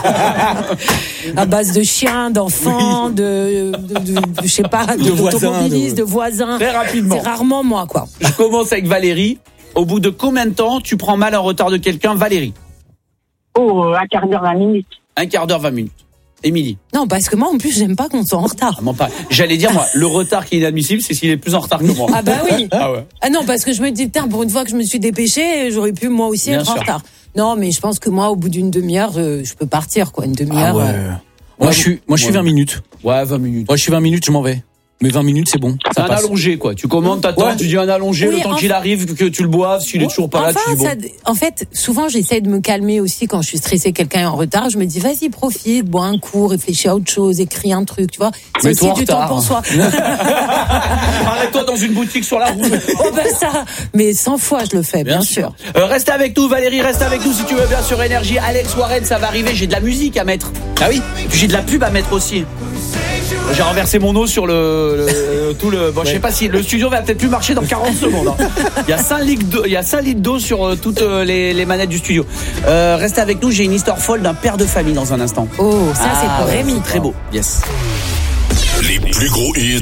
[SPEAKER 5] À base de chiens, d'enfants, de, de, de, de- je sais pas, de,
[SPEAKER 7] De voisins,
[SPEAKER 5] d'automobilistes,
[SPEAKER 7] de-
[SPEAKER 5] de voisins.
[SPEAKER 4] Très rapidement.
[SPEAKER 5] C'est rarement moi, quoi.
[SPEAKER 4] Je commence avec Valérie. Au bout de combien de temps tu prends mal en retard de quelqu'un, Valérie?
[SPEAKER 6] Oh, un quart d'heure, vingt minutes.
[SPEAKER 4] Un quart d'heure, vingt minutes. Émilie,
[SPEAKER 5] Non, parce que moi, en plus, j'aime pas qu'on soit en retard.
[SPEAKER 4] vraiment pas. J'allais dire, moi, le retard qui est inadmissible, c'est s'il est plus en retard que moi.
[SPEAKER 5] Ah bah oui.
[SPEAKER 4] Ah ouais.
[SPEAKER 5] Ah non, parce que je me dis, putain, pour une fois que je me suis dépêchée, j'aurais pu moi aussi
[SPEAKER 4] Bien
[SPEAKER 5] être en
[SPEAKER 4] sûr.
[SPEAKER 5] retard. Non, mais je pense que moi, au bout d'une demi-heure, je, je peux partir, quoi. Une demi-heure.
[SPEAKER 7] Ah ouais.
[SPEAKER 5] euh,
[SPEAKER 7] Moi, je suis, moi, je suis
[SPEAKER 4] Ouais.
[SPEAKER 7] vingt minutes.
[SPEAKER 4] Ouais, vingt minutes.
[SPEAKER 7] Moi, je suis vingt minutes, je m'en vais. Mais vingt minutes, c'est bon.
[SPEAKER 4] C'est
[SPEAKER 7] Ça
[SPEAKER 4] un
[SPEAKER 7] passe.
[SPEAKER 4] allongé, quoi. Tu commandes, t'attends,
[SPEAKER 7] Ouais.
[SPEAKER 4] tu dis un allongé,
[SPEAKER 5] Oui,
[SPEAKER 4] le temps
[SPEAKER 5] en-
[SPEAKER 4] qu'il arrive, que tu le boives, s'il est toujours pas là, tu
[SPEAKER 5] Enfin,
[SPEAKER 4] dis bon.
[SPEAKER 5] ça, en fait, souvent, j'essaie de me calmer aussi quand je suis stressée, quelqu'un est en retard. Je me dis, vas-y, profite, bois un coup, réfléchis à autre chose, écris un truc, tu vois. C'est
[SPEAKER 4] Mets-toi
[SPEAKER 5] aussi
[SPEAKER 4] en
[SPEAKER 5] du temps
[SPEAKER 4] retard.
[SPEAKER 5] pour soi.
[SPEAKER 4] Arrête-toi dans une boutique sur la route.
[SPEAKER 5] Oh ben ça, mais cent fois je le fais, bien, sûr.
[SPEAKER 4] Euh, reste avec nous, Valérie, reste avec nous si tu veux bien sur Énergie. Alex Warren, ça va arriver. J'ai de la musique à mettre. Ah oui. Et puis j'ai de la pub à mettre aussi. J'ai renversé mon eau sur le, le- tout le. Bon, je sais pas si le studio va peut-être plus marcher dans quarante secondes. hein. Il y a cinq litres d'eau, il y a cinq litres d'eau sur euh, toutes euh, les, les manettes du studio. Euh, reste avec nous. J'ai une histoire folle d'un père de famille dans un instant.
[SPEAKER 5] Oh, ça c'est
[SPEAKER 4] Ah,
[SPEAKER 5] pour
[SPEAKER 4] ouais,
[SPEAKER 5] Rémi.
[SPEAKER 4] c'est très beau. Yes.
[SPEAKER 3] Les plus gros hits.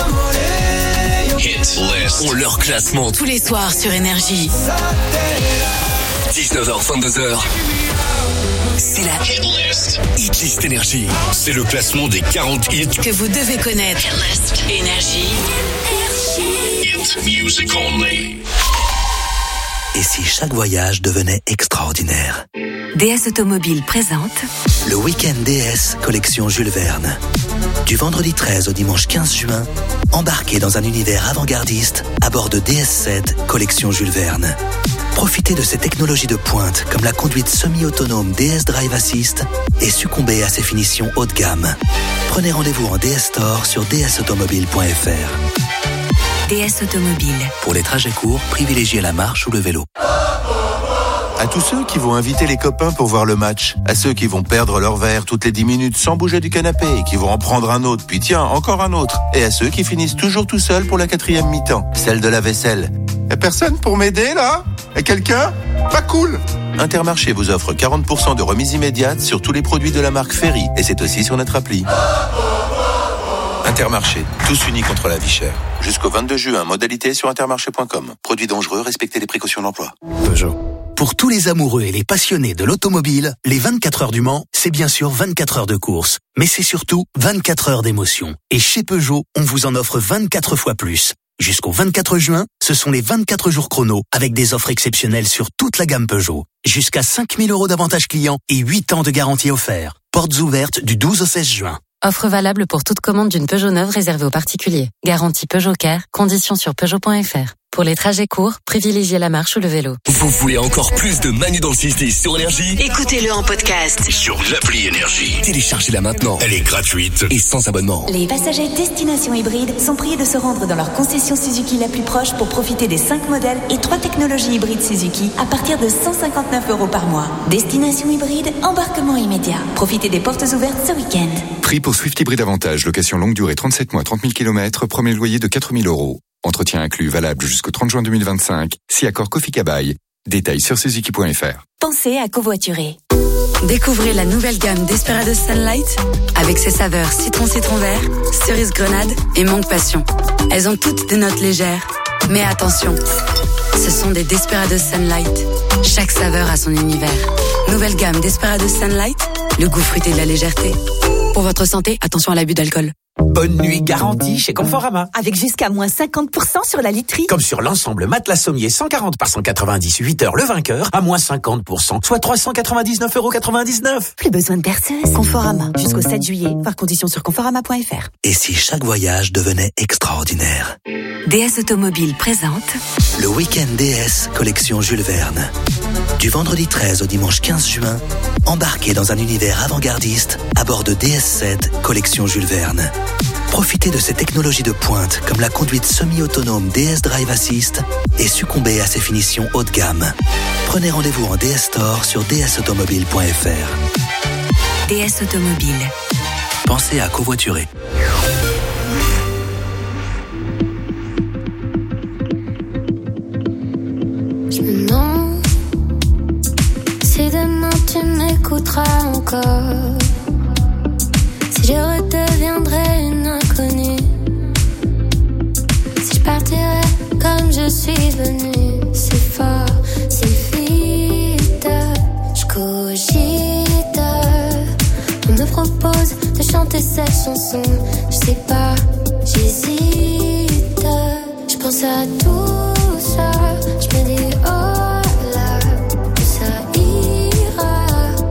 [SPEAKER 3] Hit List. On leur classement.
[SPEAKER 8] Tous les soirs sur Énergie.
[SPEAKER 3] dix-neuf heures, vingt-deux heures.
[SPEAKER 8] C'est la
[SPEAKER 3] Hit List. Hit List Énergie. C'est le classement des quarante hits.
[SPEAKER 8] que vous devez connaître. Énergie.
[SPEAKER 3] Hit Music Only.
[SPEAKER 9] Et si chaque voyage devenait extraordinaire?
[SPEAKER 8] D S Automobile présente
[SPEAKER 9] Le week-end D S collection Jules Verne. Du vendredi treize au dimanche quinze juin, embarquez dans un univers avant-gardiste à bord de D S sept collection Jules Verne. Profitez de ces technologies de pointe comme la conduite semi-autonome D S Drive Assist et succombez à ses finitions haut de gamme. Prenez rendez-vous en D S Store sur d s automobile point f r.
[SPEAKER 8] D S Automobile.
[SPEAKER 9] Pour les trajets courts, privilégiez la marche ou le vélo.
[SPEAKER 10] À tous ceux qui vont inviter les copains pour voir le match, à ceux qui vont perdre leur verre toutes les dix minutes sans bouger du canapé et qui vont en prendre un autre, puis tiens, encore un autre, et à ceux qui finissent toujours tout seuls pour la quatrième mi-temps, celle de la vaisselle. Y'a personne pour m'aider là? Y'a quelqu'un? Pas cool! Intermarché vous offre quarante pour cent de remise immédiate sur tous les produits de la marque Ferry, et c'est aussi sur notre appli. Intermarché, tous unis contre la vie chère. Jusqu'au vingt-deux juin, modalité sur intermarché point com. Produits dangereux, respectez les précautions d'emploi.
[SPEAKER 9] Peugeot. Pour tous les amoureux et les passionnés de l'automobile, les vingt-quatre heures du Mans, c'est bien sûr vingt-quatre heures de course. Mais c'est surtout vingt-quatre heures d'émotion. Et chez Peugeot, on vous en offre vingt-quatre fois plus. Jusqu'au vingt-quatre juin, ce sont les vingt-quatre jours chrono avec des offres exceptionnelles sur toute la gamme Peugeot. Jusqu'à cinq mille euros d'avantages clients et huit ans de garantie offert. Portes ouvertes du douze au seize juin.
[SPEAKER 11] Offre valable pour toute commande d'une Peugeot neuve réservée aux particuliers. Garantie Peugeot Care, conditions sur Peugeot point f r. Pour les trajets courts, privilégiez la marche ou le vélo.
[SPEAKER 3] Vous voulez encore plus de Manu dans le six dix sur Énergie?
[SPEAKER 8] Écoutez-le en podcast.
[SPEAKER 3] Sur l'appli Énergie. Téléchargez-la maintenant. Elle est gratuite et sans abonnement.
[SPEAKER 12] Les passagers Destination Hybride sont priés de se rendre dans leur concession Suzuki la plus proche pour profiter des cinq modèles et trois technologies hybrides Suzuki à partir de cent cinquante-neuf euros par mois. Destination Hybride, embarquement immédiat. Profitez des portes ouvertes ce week-end.
[SPEAKER 13] Prix pour Swift Hybride Avantage, location longue durée trente-sept mois, trente mille kilomètres, premier loyer de quatre mille euros. Entretien inclus valable jusqu'au trente juin deux mille vingt-cinq. Si accord Kofi Kabaï. Détails sur suzuki point f r.
[SPEAKER 12] Pensez à covoiturer.
[SPEAKER 11] Découvrez la nouvelle gamme Desperados Sunlight avec ses saveurs citron citron vert, cerise grenade et mangue passion. Elles ont toutes des notes légères, mais attention, ce sont des Desperados Sunlight. Chaque saveur a son univers. Nouvelle gamme Desperados Sunlight le goût fruité de la légèreté. Pour votre santé, attention à l'abus d'alcool.
[SPEAKER 14] Bonne nuit garantie chez Conforama.
[SPEAKER 15] Avec jusqu'à moins cinquante pour cent sur la literie.
[SPEAKER 14] Comme sur l'ensemble matelas sommier cent quarante par cent quatre-vingt-dix, huit heures le vainqueur, à moins cinquante pour cent, soit trois cent quatre-vingt-dix-neuf euros quatre-vingt-dix-neuf.
[SPEAKER 15] Plus besoin de perceuse. Conforama. Jusqu'au sept juillet. Voir conditions sur conforama point f r.
[SPEAKER 9] Et si chaque voyage devenait extraordinaire?
[SPEAKER 8] D S Automobile présente
[SPEAKER 9] le week-end D S collection Jules Verne. Du vendredi treize au dimanche quinze juin, embarquez dans un univers avant-gardiste à bord de D S sept collection Jules Verne. Profitez de ces technologies de pointe comme la conduite semi-autonome D S Drive Assist et succombez à ses finitions haut de gamme. Prenez rendez-vous en D S Store sur d s automobile point f r.
[SPEAKER 8] D S Automobile.
[SPEAKER 9] Pensez à covoiturer.
[SPEAKER 16] Je me demande si demain tu m'écouteras encore, si je redeviendrai une inconnue, si je partirai comme je suis venue. C'est fort, c'est vite, je cogite. On me propose de chanter cette chanson, je sais pas, j'hésite. Je pense à tout ça, je me dis oh là, que ça ira.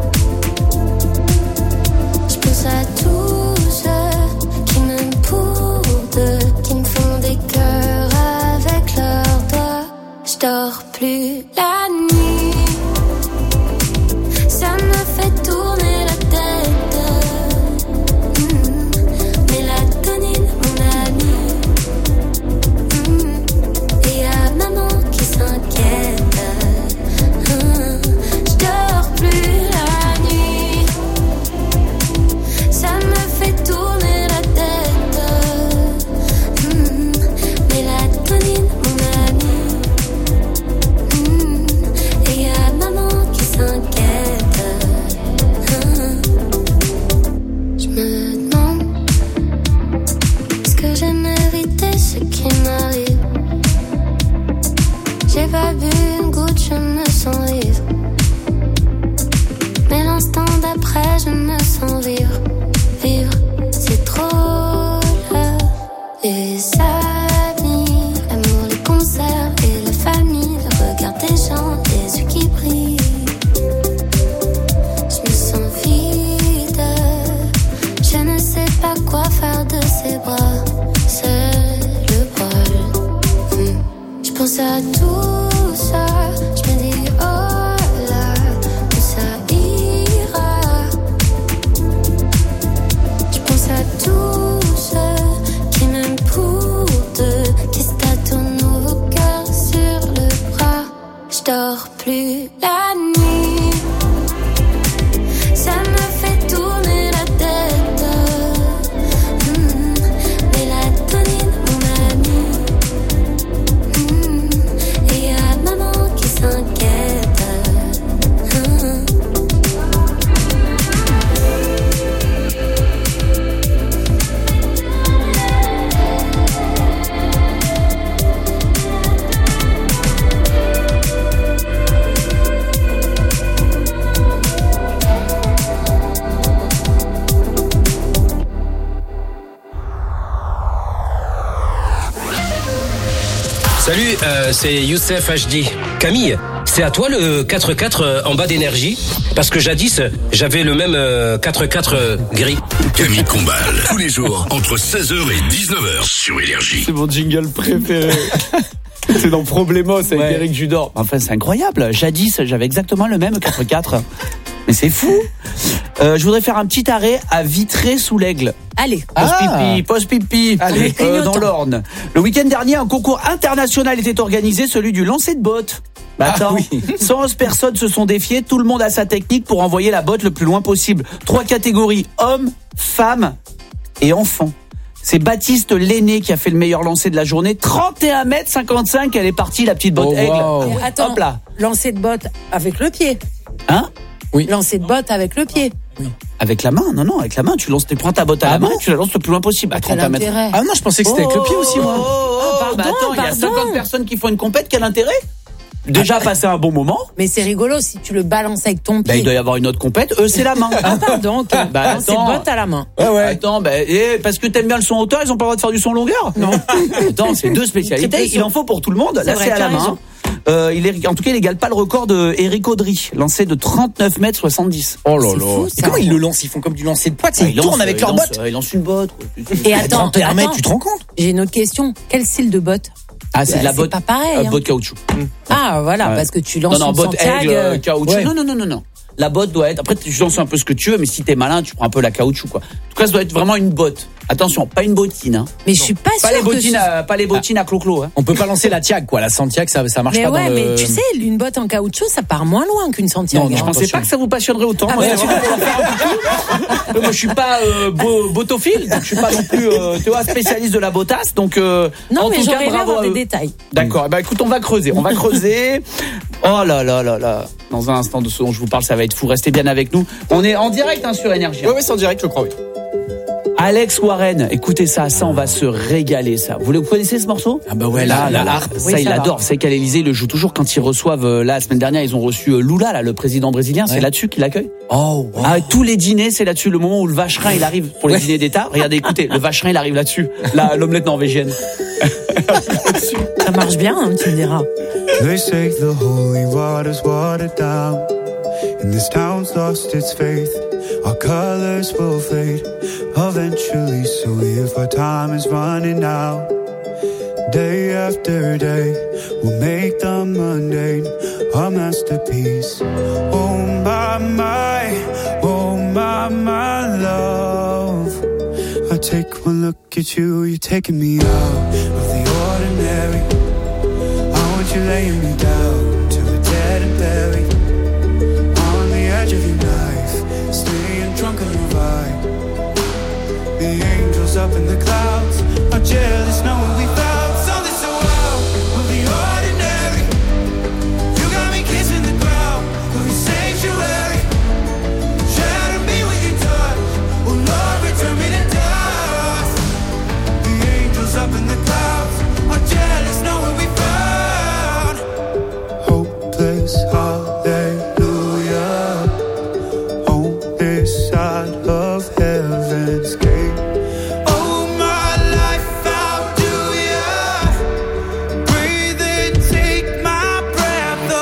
[SPEAKER 16] Je pense à tous ceux qui m'aiment pour deux, qui me font des cœurs avec leurs doigts. Je dors plus la nuit, ça me fait tourner la tête. Mmh. Mélatonine, mon ami. Mmh. Et à maman qui s'inquiète. Mmh. Je dors plus la nuit, ça me fait tourner la tête. Mmh. Mélatonine, mon ami. Mmh. Et à maman qui s'inquiète. Mmh. Je me demande, est-ce que j'aime éviter ce qui m'arrive? J'ai pas bu une goutte, je me sens vivre. Mais l'instant d'après, je me sens vivre. Vivre, c'est trop là. Les amis, l'amour, les concerts et la famille, le regard des gens, les yeux qui brillent. Je me sens vide, je ne sais pas quoi faire de ces bras. C'est le bol. Hmm. Je pense à tout ça, je me dis oh là, que ça ira. Je pense à tous ceux qui m'aiment pour deux, qui se tatouent nos cœurs sur le bras. Je dors plus la nuit, ça me fait tourner la tête. Mmh. Mélatonine, mon ami. Mmh. Et à maman qui s'inquiète. Mmh.
[SPEAKER 17] Salut, euh, c'est Youssef H D. Camille, c'est à toi le quatre quatre en bas d'énergie? Parce que jadis, j'avais le même euh, quatre quatre euh, gris.
[SPEAKER 3] Camille Combal, tous les jours, entre seize heures et dix-neuf heures sur Énergie.
[SPEAKER 4] C'est mon jingle préféré. C'est dans Problemos avec ouais. Eric Judor. Enfin, c'est incroyable. Jadis, j'avais exactement le même quatre quatre. Mais c'est fou. Euh, je voudrais faire un petit arrêt à Vitré-sous-l'Aigle.
[SPEAKER 5] Allez.
[SPEAKER 4] Pause pipi, pause pipi.
[SPEAKER 5] Allez.
[SPEAKER 4] Euh, dans l'Orne. Le week-end dernier, un concours international était organisé, celui du lancer de botte. Bah attends, ah oui. cent onze personnes se sont défiées, tout le monde a sa technique pour envoyer la botte le plus loin possible. Trois catégories, hommes, femmes et enfants. C'est Baptiste Lenné qui a fait le meilleur lancer de la journée. trente et un mètres cinquante-cinq, elle est partie, la petite botte
[SPEAKER 7] oh,
[SPEAKER 4] aigle.
[SPEAKER 7] Wow.
[SPEAKER 5] Attends,
[SPEAKER 4] hop là.
[SPEAKER 5] Lancer de botte avec le pied.
[SPEAKER 4] Hein?
[SPEAKER 7] Oui.
[SPEAKER 5] Lancer de botte avec le pied.
[SPEAKER 7] Oui.
[SPEAKER 4] Avec la main? Non, non, avec la main. Tu lances, tu prends ta botte à
[SPEAKER 5] ah
[SPEAKER 4] la
[SPEAKER 5] bon
[SPEAKER 4] main et tu la lances le plus loin possible. À trente et un mètres.
[SPEAKER 7] Ah non, je pensais que c'était oh, avec le pied aussi, moi.
[SPEAKER 4] Oh, oh, oh,
[SPEAKER 5] ah, pardon,
[SPEAKER 4] bah attends, il y a cinquante personnes qui font une compète, quel intérêt? déjà passer un bon moment.
[SPEAKER 5] Mais c'est rigolo si tu le balances avec ton pied.
[SPEAKER 4] Bah, il doit y avoir une autre compète. Eux, c'est la main.
[SPEAKER 5] Ah pardon, ok.
[SPEAKER 4] Bah,
[SPEAKER 5] Non, c'est
[SPEAKER 4] attends.
[SPEAKER 5] botte à la main.
[SPEAKER 7] Ouais, ouais.
[SPEAKER 4] Attends, bah, et parce que t'aimes bien le son hauteur, ils ont pas le droit de faire du son longueur. Non. Attends, c'est deux spécialités. Il en faut pour tout le monde.
[SPEAKER 5] C'est
[SPEAKER 4] Là,
[SPEAKER 5] vrai,
[SPEAKER 4] c'est à
[SPEAKER 5] tu
[SPEAKER 4] la
[SPEAKER 5] as
[SPEAKER 4] main.
[SPEAKER 5] raison.
[SPEAKER 4] Euh, il est, en tout cas, il égale pas le record de Eric Audry, lancé de trente-neuf mètres soixante-dix.
[SPEAKER 7] Oh là
[SPEAKER 5] C'est
[SPEAKER 7] là.
[SPEAKER 5] fou,
[SPEAKER 7] Et
[SPEAKER 5] ça.
[SPEAKER 7] comment ils le lancent? Ils font comme du lancer de poids,
[SPEAKER 4] Ah,
[SPEAKER 7] ils tournent avec leurs bottes.
[SPEAKER 4] Il lance une botte.
[SPEAKER 5] Et attends,
[SPEAKER 7] trente et un mètres,
[SPEAKER 5] attends.
[SPEAKER 7] tu te rends compte?
[SPEAKER 5] J'ai une autre question. Quel style de botte?
[SPEAKER 4] Ah, c'est de la
[SPEAKER 5] C'est
[SPEAKER 4] botte.
[SPEAKER 5] pas pareil,
[SPEAKER 4] euh,
[SPEAKER 5] hein.
[SPEAKER 4] botte caoutchouc.
[SPEAKER 5] Ah voilà,
[SPEAKER 4] Ouais.
[SPEAKER 5] parce que tu lances
[SPEAKER 4] Non, non,
[SPEAKER 5] une
[SPEAKER 4] botte
[SPEAKER 5] Santiago.
[SPEAKER 4] aigle, euh, caoutchouc.
[SPEAKER 7] Ouais.
[SPEAKER 4] Non, non, non, non, non. La botte doit être. Après, tu lances un peu ce que tu veux, mais si t'es malin, tu prends un peu la caoutchouc, quoi. En tout cas, ça doit être vraiment une botte. Attention, pas une bottine, hein.
[SPEAKER 5] Mais je suis pas
[SPEAKER 4] Pas
[SPEAKER 5] sûre
[SPEAKER 4] les
[SPEAKER 5] que
[SPEAKER 4] bottines,
[SPEAKER 5] ce-
[SPEAKER 4] à, pas les bottines à clo-clo, hein.
[SPEAKER 7] On peut pas lancer la Tiag, quoi. La Santiago, ça, ça marche
[SPEAKER 5] Mais
[SPEAKER 7] pas
[SPEAKER 5] ouais,
[SPEAKER 7] dans le...
[SPEAKER 5] mais tu sais, une botte en caoutchouc, ça part moins loin qu'une Santiago.
[SPEAKER 7] Non, non,
[SPEAKER 4] Je pensais pas que ça vous passionnerait autant.
[SPEAKER 5] Ah,
[SPEAKER 4] Moi,
[SPEAKER 5] ouais,
[SPEAKER 4] c'est sûr qu'on va faire un peu tout. Moi, je suis pas euh, bo- botophile, donc je suis pas non plus, euh, tu vois, spécialiste de la botasse. Donc, euh,
[SPEAKER 5] Non,
[SPEAKER 4] en
[SPEAKER 5] mais
[SPEAKER 4] tout cas,
[SPEAKER 5] j'aurais aimé
[SPEAKER 4] bravo
[SPEAKER 5] avoir
[SPEAKER 4] à
[SPEAKER 5] des
[SPEAKER 4] eux.
[SPEAKER 5] détails.
[SPEAKER 4] D'accord. Bah écoute, on va creuser, on va creuser. Oh là là là là. Dans un instant de ce dont je vous parle, ça va être fou. Restez bien avec nous. On est en direct hein, sur Énergie.
[SPEAKER 1] Ouais, ouais, c'est en direct, je crois, oui.
[SPEAKER 4] Alex Warren, écoutez ça, ça on va se régaler ça. Vous le connaissez ce morceau?
[SPEAKER 7] Ah bah ouais, là, la harpe.
[SPEAKER 4] Ça
[SPEAKER 5] Oui,
[SPEAKER 4] il
[SPEAKER 5] ça va.
[SPEAKER 4] adore. Vous savez qu'à l'Élysée, il le joue toujours quand ils reçoivent. euh, Là, la semaine dernière, ils ont reçu euh, Lula, là, le président brésilien. C'est
[SPEAKER 7] Ouais.
[SPEAKER 4] là-dessus qu'il accueille.
[SPEAKER 7] Oh, wow.
[SPEAKER 4] Ah, tous les dîners, c'est là-dessus. Le moment où le vacherin il arrive pour les dîners d'État. Regardez, écoutez, le vacherin il arrive là-dessus. Là, l'omelette norvégienne.
[SPEAKER 5] Ça marche bien, hein, tu me diras.
[SPEAKER 18] They say the holy water's watered down, and this town's lost its faith. Our colors will fade eventually, so if our time is running out, day after day, we'll make the mundane a masterpiece. Oh my, my, oh my, my love. I take one look at you, you're taking me out of the ordinary. I want you laying me down to a dead and buried on the edge of your knife, staying drunk on your ride. The angels up in the clouds are jealous knowing we found something so out of the ordinary. You got me kissing the ground of your sanctuary. Shatter me with your touch, oh Lord, return me to dust. The angels up in the clouds are jealous knowing we found hopeless hallelujah on this side of heaven's gate. Oh my life, how do ya breathe and take my breath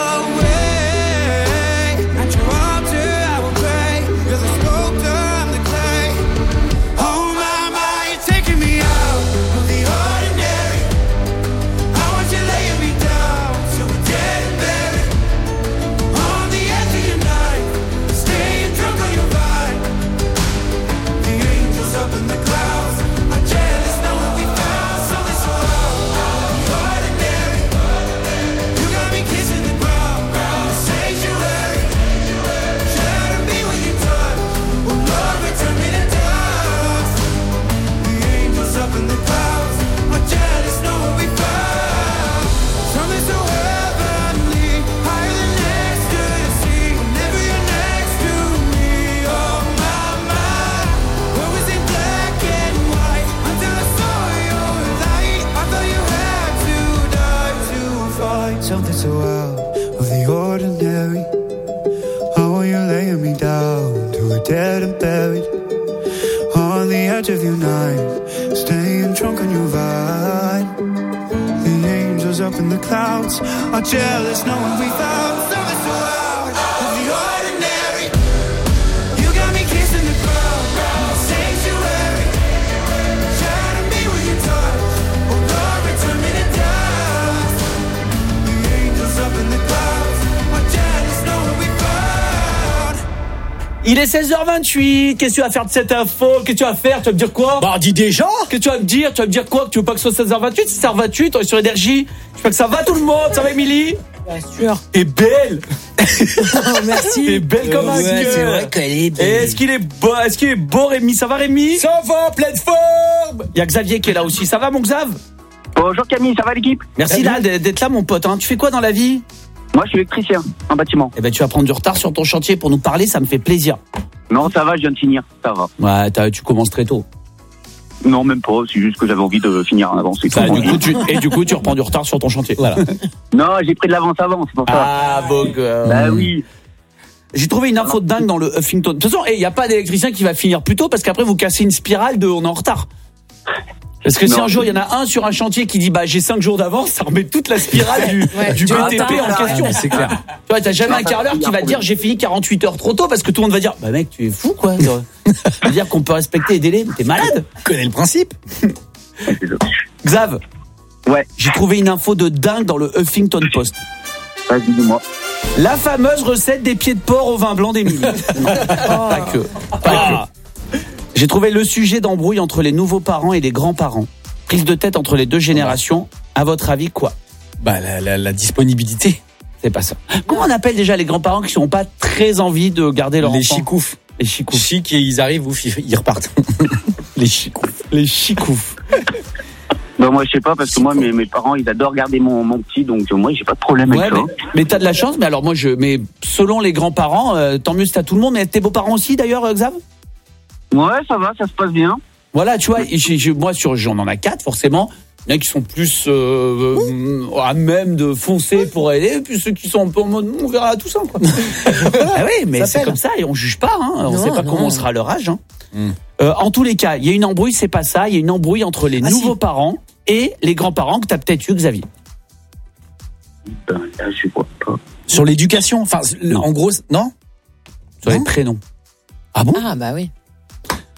[SPEAKER 18] away? At your altar I will pray. You're the sculptor, I'm the clay. Oh my, my, you're taking me out of the ordinary. I want you laying me down till we're dead and buried on the edge of your knife, staying drunk on your vine. The angels up in the clouds are jealous knowing we found something so out of the ordinary. You got me kissing the ground in the sanctuary. Shatter me with your touch, oh Lord, return me to dust. The angels up in the clouds are jealous knowing we found something so heavenly, higher than ecstasy. Whenever you're next to me, oh my, my. What was in black and white until I saw your light? I thought you had to die to find something so out of the ordinary. Oh, you're laying me down to a dead and buried on the edge of your knife, staying drunk on your vine. The angels up in the clouds are jealous knowing we found something so out of the ordinary. You got me kissing the ground in the sanctuary. Shatter me with your touch, oh Lord, return me to dust. The angels up in the clouds are jealous knowing we found.
[SPEAKER 4] Il est seize heures vingt-huit. Qu'est-ce que tu vas faire de cette info? Qu'est-ce que tu vas faire? Tu vas me dire quoi?
[SPEAKER 7] Bah, dis déjà!
[SPEAKER 4] Qu'est-ce que tu vas me dire? Tu vas me dire quoi? Que tu veux pas que ce soit seize heures vingt-huit? C'est seize heures vingt-huit, on est sur Énergie. Je veux que ça va tout le monde. Ça va, Émilie?
[SPEAKER 5] Bien sûr.
[SPEAKER 4] T'es belle!
[SPEAKER 5] Merci.
[SPEAKER 4] T'es belle comme un
[SPEAKER 7] Ouais,
[SPEAKER 4] gueule.
[SPEAKER 7] c'est vrai qu'elle est
[SPEAKER 4] Et
[SPEAKER 7] belle.
[SPEAKER 4] Est-ce qu'il est beau? Est-ce qu'il est beau, Rémi? Ça va, Rémi?
[SPEAKER 7] Ça va, pleine forme!
[SPEAKER 4] Il y a Xavier qui est là aussi. Ça va, mon Xav?
[SPEAKER 19] Bonjour Camille, ça va l'équipe?
[SPEAKER 4] Merci là d'être là, mon pote. Hein. Tu fais quoi dans la vie?
[SPEAKER 19] Moi je suis électricien en bâtiment.
[SPEAKER 4] Eh ben, tu vas prendre du retard sur ton chantier pour nous parler. Ça me fait plaisir.
[SPEAKER 19] Non, ça va, je viens de finir, ça va.
[SPEAKER 4] Ouais, t'as- tu commences très tôt.
[SPEAKER 19] Non, même pas. C'est juste que j'avais envie de finir en avance.
[SPEAKER 4] Bah, du coup, tu, et du coup, tu reprends du retard sur ton chantier. Voilà.
[SPEAKER 19] Non, j'ai pris de l'avance avant, c'est pour ça.
[SPEAKER 4] Ah, bon. Euh...
[SPEAKER 19] Bah oui.
[SPEAKER 4] J'ai trouvé une info de dingue dans le Huffington. De toute façon, il n'y a pas d'électricien qui va finir plus tôt parce qu'après, vous cassez une spirale de on est en retard. Parce que non. Si un jour il y en a un sur un chantier qui dit bah j'ai cinq jours d'avance, ça remet toute la spirale du, ouais, du B T P en question. Ouais, c'est clair. Tu vois, t'as jamais un carreleur qui va te dire j'ai fini quarante-huit heures trop tôt parce que tout le monde va dire bah mec tu es fou quoi. Ça veut dire qu'on peut respecter les délais, mais t'es malade.
[SPEAKER 7] Tu connais le principe.
[SPEAKER 4] Xav.
[SPEAKER 19] Ouais.
[SPEAKER 4] J'ai trouvé une info de dingue dans le Huffington Post.
[SPEAKER 19] Vas-y, dis-moi.
[SPEAKER 4] La fameuse recette des pieds de porc au vin blanc d'Émilie. Oh. Pas que. Pas ah. que. J'ai trouvé le sujet d'embrouille entre les nouveaux parents et les grands-parents. Prise de tête entre les deux générations. À votre avis, quoi ?
[SPEAKER 7] Bah, la, la, la disponibilité.
[SPEAKER 4] C'est pas ça. Comment on appelle déjà les grands-parents qui n'ont pas très envie de garder leur
[SPEAKER 7] les
[SPEAKER 4] enfant ?
[SPEAKER 7] Chicoufs.
[SPEAKER 4] Les chicoufs.
[SPEAKER 7] Chic et ils arrivent, ouf, ils repartent.
[SPEAKER 4] Les chicoufs. Les chicoufs.
[SPEAKER 19] Bah moi je sais pas parce que moi mes, mes parents ils adorent garder mon, mon petit donc moi j'ai pas de problème
[SPEAKER 4] ouais,
[SPEAKER 19] avec
[SPEAKER 4] mais,
[SPEAKER 19] ça.
[SPEAKER 4] Mais t'as de la chance mais alors moi je mais selon les grands-parents euh, tant mieux si t'as tout le monde mais tes beaux-parents aussi d'ailleurs Xav ?
[SPEAKER 19] Ouais ça va ça se passe bien.
[SPEAKER 4] Voilà tu vois j'ai, j'ai, moi sur j'en en a quatre forcément. Il y en a qui sont plus euh, mmh. à même de foncer pour aider et puis ceux qui sont un peu en mode on verra tout ça quoi. Ah oui mais ça c'est comme ça et on juge pas hein. On non, sait pas non. comment sera leur âge hein. Mmh. Euh, en tous les cas, il y a une embrouille, c'est pas ça. Il y a une embrouille entre les ah, nouveaux si. parents et les grands-parents que t'as peut-être eu, Xavier.
[SPEAKER 19] Ben, là, je vois pas.
[SPEAKER 7] Sur l'éducation, enfin, non. en gros, non.
[SPEAKER 4] Sur non. les prénoms.
[SPEAKER 7] Ah bon ?
[SPEAKER 5] Ah bah oui.
[SPEAKER 4] Pourquoi ?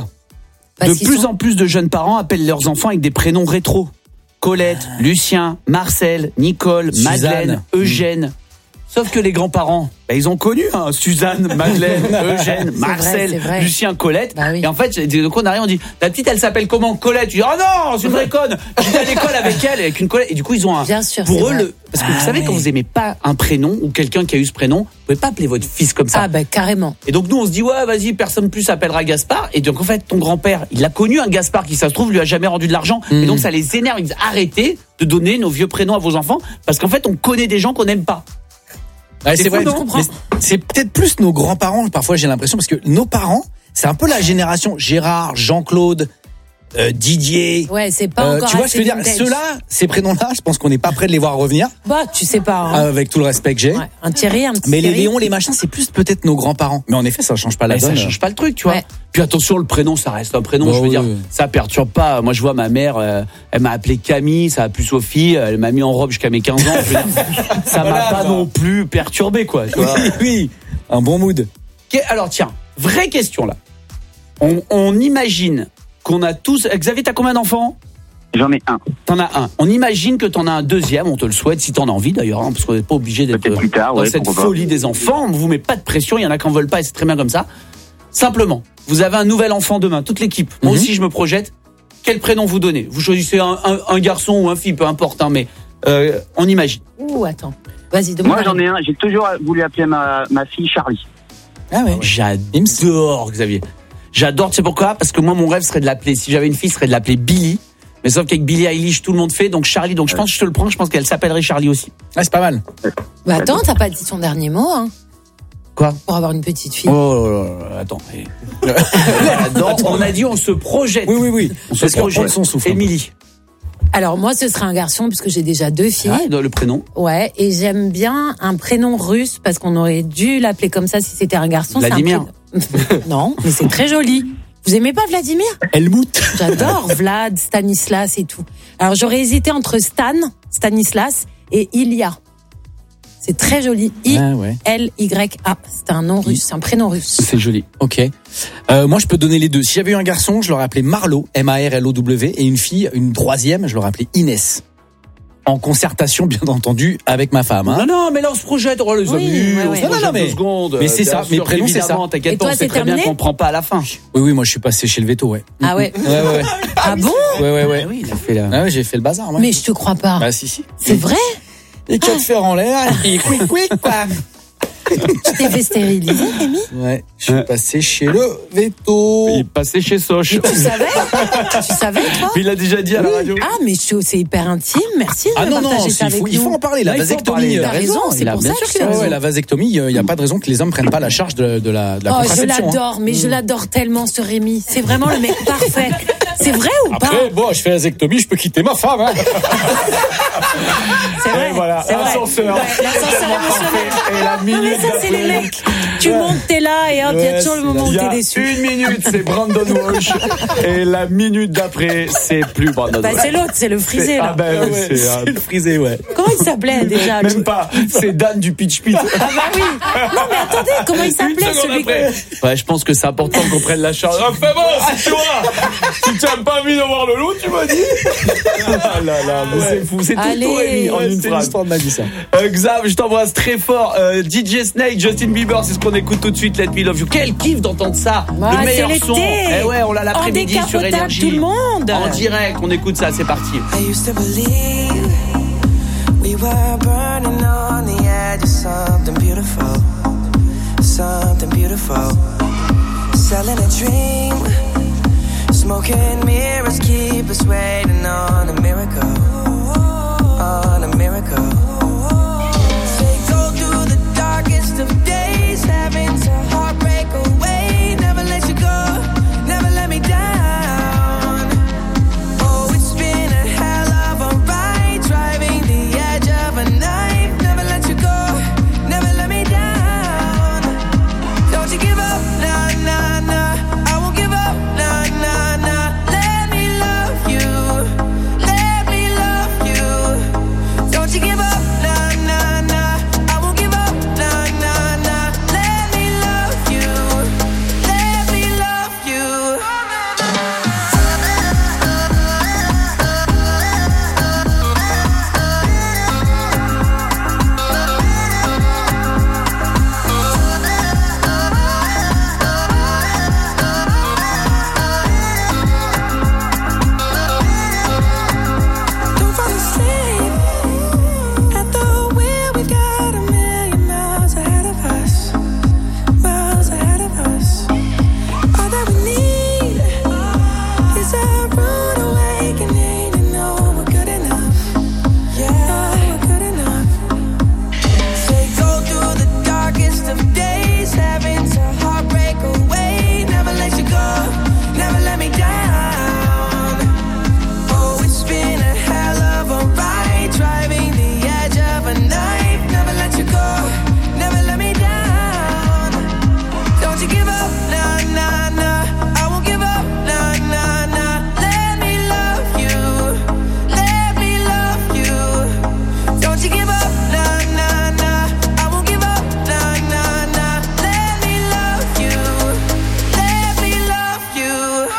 [SPEAKER 5] Parce
[SPEAKER 4] De plus
[SPEAKER 5] sont...
[SPEAKER 4] en plus de jeunes parents appellent leurs enfants avec des prénoms rétro. Colette, ah. Lucien, Marcel, Nicole, Suzanne. Madeleine, Eugène. Mmh. Sauf que les grands-parents, bah, ils ont connu hein, Suzanne, Madeleine, Eugène, c'est Marcel, vrai, vrai. Lucien, Colette. Bah oui. Et en fait, donc on arrive, on dit, la petite, elle s'appelle comment ? Colette. Tu dis, oh non, c'est une vraie conne. J'étais à l'école avec elle, avec une Colette. Et du coup, ils ont un.
[SPEAKER 5] Bien sûr,
[SPEAKER 4] pour eux,
[SPEAKER 5] vrai.
[SPEAKER 4] le. Parce que
[SPEAKER 5] ah,
[SPEAKER 4] vous savez,
[SPEAKER 5] ouais.
[SPEAKER 4] quand vous aimez pas un prénom ou quelqu'un qui a eu ce prénom, vous pouvez pas appeler votre fils comme ça.
[SPEAKER 5] Ah bah carrément.
[SPEAKER 4] Et donc nous, on se dit, ouais, vas-y, personne plus s'appellera Gaspard. Et donc en fait, ton grand-père, il a connu un Gaspard qui, ça se trouve, lui a jamais rendu de l'argent. Mmh. Et donc ça les énerve. Ils disent, arrêtez de donner nos vieux prénoms à vos enfants parce qu'en fait, on connaît des gens qu'on n'aime pas.
[SPEAKER 7] Ouais, c'est, c'est vrai, fou, mais c'est peut-être plus nos grands-parents, parfois j'ai l'impression, parce que nos parents, c'est un peu la génération Gérard, Jean-Claude, euh, Didier.
[SPEAKER 5] Ouais, c'est pas
[SPEAKER 7] euh,
[SPEAKER 5] encore.
[SPEAKER 7] Tu vois ce que je veux dire ? Ceux-là, ces prénoms-là, je pense qu'on n'est pas prêt de les voir revenir.
[SPEAKER 5] Bah, tu sais pas. Hein.
[SPEAKER 7] Avec tout le respect que j'ai.
[SPEAKER 5] Ouais, un Thierry, un petit
[SPEAKER 7] Mais
[SPEAKER 5] Thierry.
[SPEAKER 7] les Léons, les machins, c'est plus peut-être nos grands-parents. Mais en effet, ça change pas la
[SPEAKER 4] mais
[SPEAKER 7] donne.
[SPEAKER 4] Ça change pas le truc, tu vois. Ouais. Puis attention, le prénom, ça reste un prénom.
[SPEAKER 7] Bah,
[SPEAKER 4] je veux
[SPEAKER 7] oui.
[SPEAKER 4] dire, ça perturbe pas. Moi, je vois ma mère, euh, elle m'a appelé Camille, ça a plus Sophie, elle m'a mis en robe jusqu'à mes quinze ans. Je veux dire, ça m'a voilà, pas bah. non plus perturbé, quoi. Tu vois.
[SPEAKER 7] Oui, oui, un bon mood.
[SPEAKER 4] Alors tiens, vraie question là. On, on imagine qu'on a tous. Xavier, t'as combien d'enfants ?
[SPEAKER 19] J'en ai un.
[SPEAKER 4] T'en as un. On imagine que t'en as un deuxième, on te le souhaite si t'en as envie d'ailleurs, hein, parce qu'on n'est pas obligé d'être
[SPEAKER 19] peut-être plus tard,
[SPEAKER 4] dans
[SPEAKER 19] ouais,
[SPEAKER 4] cette folie
[SPEAKER 19] pas.
[SPEAKER 4] des enfants. On vous met pas de pression, il y en a qui en veulent pas et c'est très bien comme ça. Simplement, vous avez un nouvel enfant demain, toute l'équipe. Moi mm-hmm. aussi, je me projette. Quel prénom vous donnez ? Vous choisissez un, un, un garçon ou un fille, peu importe, hein, mais euh, on imagine.
[SPEAKER 5] Ouh, attends. Vas-y, demande.
[SPEAKER 19] Moi, j'en ai un. J'ai toujours voulu appeler ma, ma fille Charlie.
[SPEAKER 4] Ah ouais. J'adore, Xavier. J'adore, tu sais pourquoi ? Parce que moi, mon rêve serait de l'appeler, si j'avais une fille, serait de l'appeler Billy. Mais sauf qu'avec Billie Eilish, tout le monde fait, donc Charlie. Donc je pense que je te le prends, je pense qu'elle s'appellerait Charlie aussi.
[SPEAKER 7] Ah, c'est pas mal.
[SPEAKER 5] Bah attends, t'as pas dit ton dernier mot, hein ?
[SPEAKER 4] Quoi ?
[SPEAKER 5] Pour avoir une petite fille.
[SPEAKER 4] Oh, attends. attends. On a dit on se projette.
[SPEAKER 7] Oui, oui, oui.
[SPEAKER 4] On se projette.
[SPEAKER 7] Son souffle.
[SPEAKER 4] Émilie.
[SPEAKER 5] Alors moi, ce serait un garçon puisque j'ai déjà deux filles.
[SPEAKER 4] Ah, le prénom.
[SPEAKER 5] Ouais, et j'aime bien un prénom russe parce qu'on aurait dû l'appeler comme ça si c'était un garçon.
[SPEAKER 4] Vladimir.
[SPEAKER 5] C'est un prénom... non, mais c'est très joli. Vous aimez pas Vladimir ?
[SPEAKER 7] Helmut.
[SPEAKER 5] J'adore Vlad, Stanislas et tout. Alors j'aurais hésité entre Stan, Stanislas et Ilya. C'est très joli. I L Y A. C'est un nom russe, c'est un prénom russe.
[SPEAKER 7] C'est joli. Ok. Euh, moi, je peux donner les deux. Si j'avais eu un garçon, je l'aurais appelé Marlo, M A R L O W, et une fille, une troisième, je l'aurais appelée Inès. En concertation, bien entendu, avec ma femme. Hein.
[SPEAKER 4] Non, non, mais là, on se projette. Oh, les
[SPEAKER 5] oui,
[SPEAKER 4] amis,
[SPEAKER 5] ouais,
[SPEAKER 4] on
[SPEAKER 5] ouais.
[SPEAKER 4] se projette
[SPEAKER 7] non, non, mais,
[SPEAKER 4] deux secondes.
[SPEAKER 7] Mais c'est ça, mes prénoms, c'est ça.
[SPEAKER 4] T'inquiète
[SPEAKER 5] et
[SPEAKER 4] pas,
[SPEAKER 5] toi,
[SPEAKER 4] on sait très
[SPEAKER 5] terminé
[SPEAKER 4] bien qu'on prend pas à la fin.
[SPEAKER 7] Oui, oui, moi, je suis passé chez le veto, ouais.
[SPEAKER 5] Ah ouais.
[SPEAKER 7] Ouais, ouais, ouais.
[SPEAKER 5] Ah bon ?
[SPEAKER 7] Ouais, ouais, ouais.
[SPEAKER 4] Ah oui, il a fait la...
[SPEAKER 7] Ah ouais, j'ai fait le bazar, moi.
[SPEAKER 5] Mais je te crois pas.
[SPEAKER 7] Bah, si, si.
[SPEAKER 5] C'est vrai ?
[SPEAKER 7] Les quatre fers en l'air, et quick, quick, quoi.
[SPEAKER 5] Tu t'es fait stériliser, Rémi ?
[SPEAKER 7] Ouais, je suis passé chez le veto.
[SPEAKER 4] Il est passé chez Soch.
[SPEAKER 5] Mais tu savais ? Tu savais, toi ?
[SPEAKER 4] Il l'a déjà dit à la radio.
[SPEAKER 5] Ah, mais c'est hyper intime, merci de
[SPEAKER 7] ah non,
[SPEAKER 5] partager
[SPEAKER 7] non,
[SPEAKER 5] ça
[SPEAKER 7] il
[SPEAKER 5] avec
[SPEAKER 7] faut,
[SPEAKER 5] nous.
[SPEAKER 7] il faut en parler, la
[SPEAKER 5] ouais,
[SPEAKER 7] vasectomie.
[SPEAKER 5] T'as raison, c'est pour ça que je te
[SPEAKER 7] ouais, ouais, la vasectomie, il n'y a pas de raison que les hommes prennent pas la charge de, de la, de la
[SPEAKER 5] oh,
[SPEAKER 7] contraception.
[SPEAKER 5] Je l'adore,
[SPEAKER 7] hein.
[SPEAKER 5] mais je l'adore tellement, ce Rémi. C'est vraiment le mec parfait. C'est vrai ou pas?
[SPEAKER 7] Après, bon, je fais vasectomie, je peux quitter ma femme. Hein.
[SPEAKER 5] C'est vrai.
[SPEAKER 7] Et voilà,
[SPEAKER 5] c'est vrai.
[SPEAKER 7] ascenseur.
[SPEAKER 5] Ouais, l'ascenseur émotionnel.
[SPEAKER 7] Et la
[SPEAKER 5] Non,
[SPEAKER 7] minute
[SPEAKER 5] mais ça, c'est les
[SPEAKER 7] d'après.
[SPEAKER 5] mecs. Tu montes, t'es là, et hop, il y a
[SPEAKER 7] Ouais,
[SPEAKER 5] toujours le
[SPEAKER 7] c'est
[SPEAKER 5] moment
[SPEAKER 7] là.
[SPEAKER 5] où
[SPEAKER 7] Il y
[SPEAKER 5] t'es
[SPEAKER 7] a
[SPEAKER 5] déçu.
[SPEAKER 7] Une minute, c'est Brandon Walsh. Et la minute d'après, c'est plus Brandon
[SPEAKER 5] Bah,
[SPEAKER 7] Walsh.
[SPEAKER 5] c'est l'autre, c'est le frisé,
[SPEAKER 7] C'est-
[SPEAKER 5] là.
[SPEAKER 7] Ah ben,
[SPEAKER 5] Ouais,
[SPEAKER 7] ouais, c'est,
[SPEAKER 5] c'est
[SPEAKER 7] le frisé, ouais.
[SPEAKER 5] Comment il s'appelait déjà?
[SPEAKER 7] Même pas, c'est Dan du Pitch Pit.
[SPEAKER 5] Ah bah oui. Non, mais attendez, comment il s'appelait
[SPEAKER 7] Une seconde
[SPEAKER 5] celui
[SPEAKER 7] après. Ouais, je pense que c'est important qu'on prenne la charge. Ah, fais bon, c'est toi. Si tu n'as pas envie de voir le loup, tu m'as dit. Ah là là, mais c'est fou, c'est tout
[SPEAKER 5] Allez.
[SPEAKER 7] Rémi en
[SPEAKER 5] Ouais,
[SPEAKER 7] une
[SPEAKER 5] c'est
[SPEAKER 7] phrase.
[SPEAKER 5] l'histoire
[SPEAKER 7] de ma vie, ça. Euh, Xav, je t'embrasse très fort. Euh, D J Snake, Justin Bieber, c'est ce qu'on écoute tout de suite. Let Me Love You. Quel kiff d'entendre ça.
[SPEAKER 5] Ah,
[SPEAKER 7] le meilleur
[SPEAKER 5] c'est l'été.
[SPEAKER 7] son. Eh ouais, on l'a l'après-midi
[SPEAKER 5] En
[SPEAKER 7] sur
[SPEAKER 5] décapotable,
[SPEAKER 7] Énergie.
[SPEAKER 5] tout le monde.
[SPEAKER 7] En direct, on écoute ça, c'est parti.
[SPEAKER 18] I used to believe we were burning on the edge of something beautiful, something beautiful. Selling a dream, smoking mirrors keep us waiting on a miracle, on a miracle. They go through the darkest of days, having to heartbreak away. Never let you go, never let me down. Oh, it's been a hell of a ride, driving the edge of a knife. Never let you go, never let me down. Don't you give up, nah, nah, nah. I won't give up, nah, nah, nah. Let me love you, let me love you. Don't you give up, nah, nah, nah. I won't give up, nah, nah, nah. Let me love you, let me love you. Don't fall asleep at the wheel. We've got a million miles ahead of us, miles ahead of us. All that we need is a rude awakening to know we're good enough. Yeah, we're good enough. They go through the darkest of days, having to heartbreak away. Never let you go, never let me down. Oh, it's been a hell of a ride, driving the edge of a knife. Never let you go, never let me down. Don't you give up, nah, nah, nah. I won't give up, nah, nah, nah. Let me love you, let me love you. Don't you give up, nah, nah, nah. I won't give up, nah, nah, nah. Let me love you, let me love you.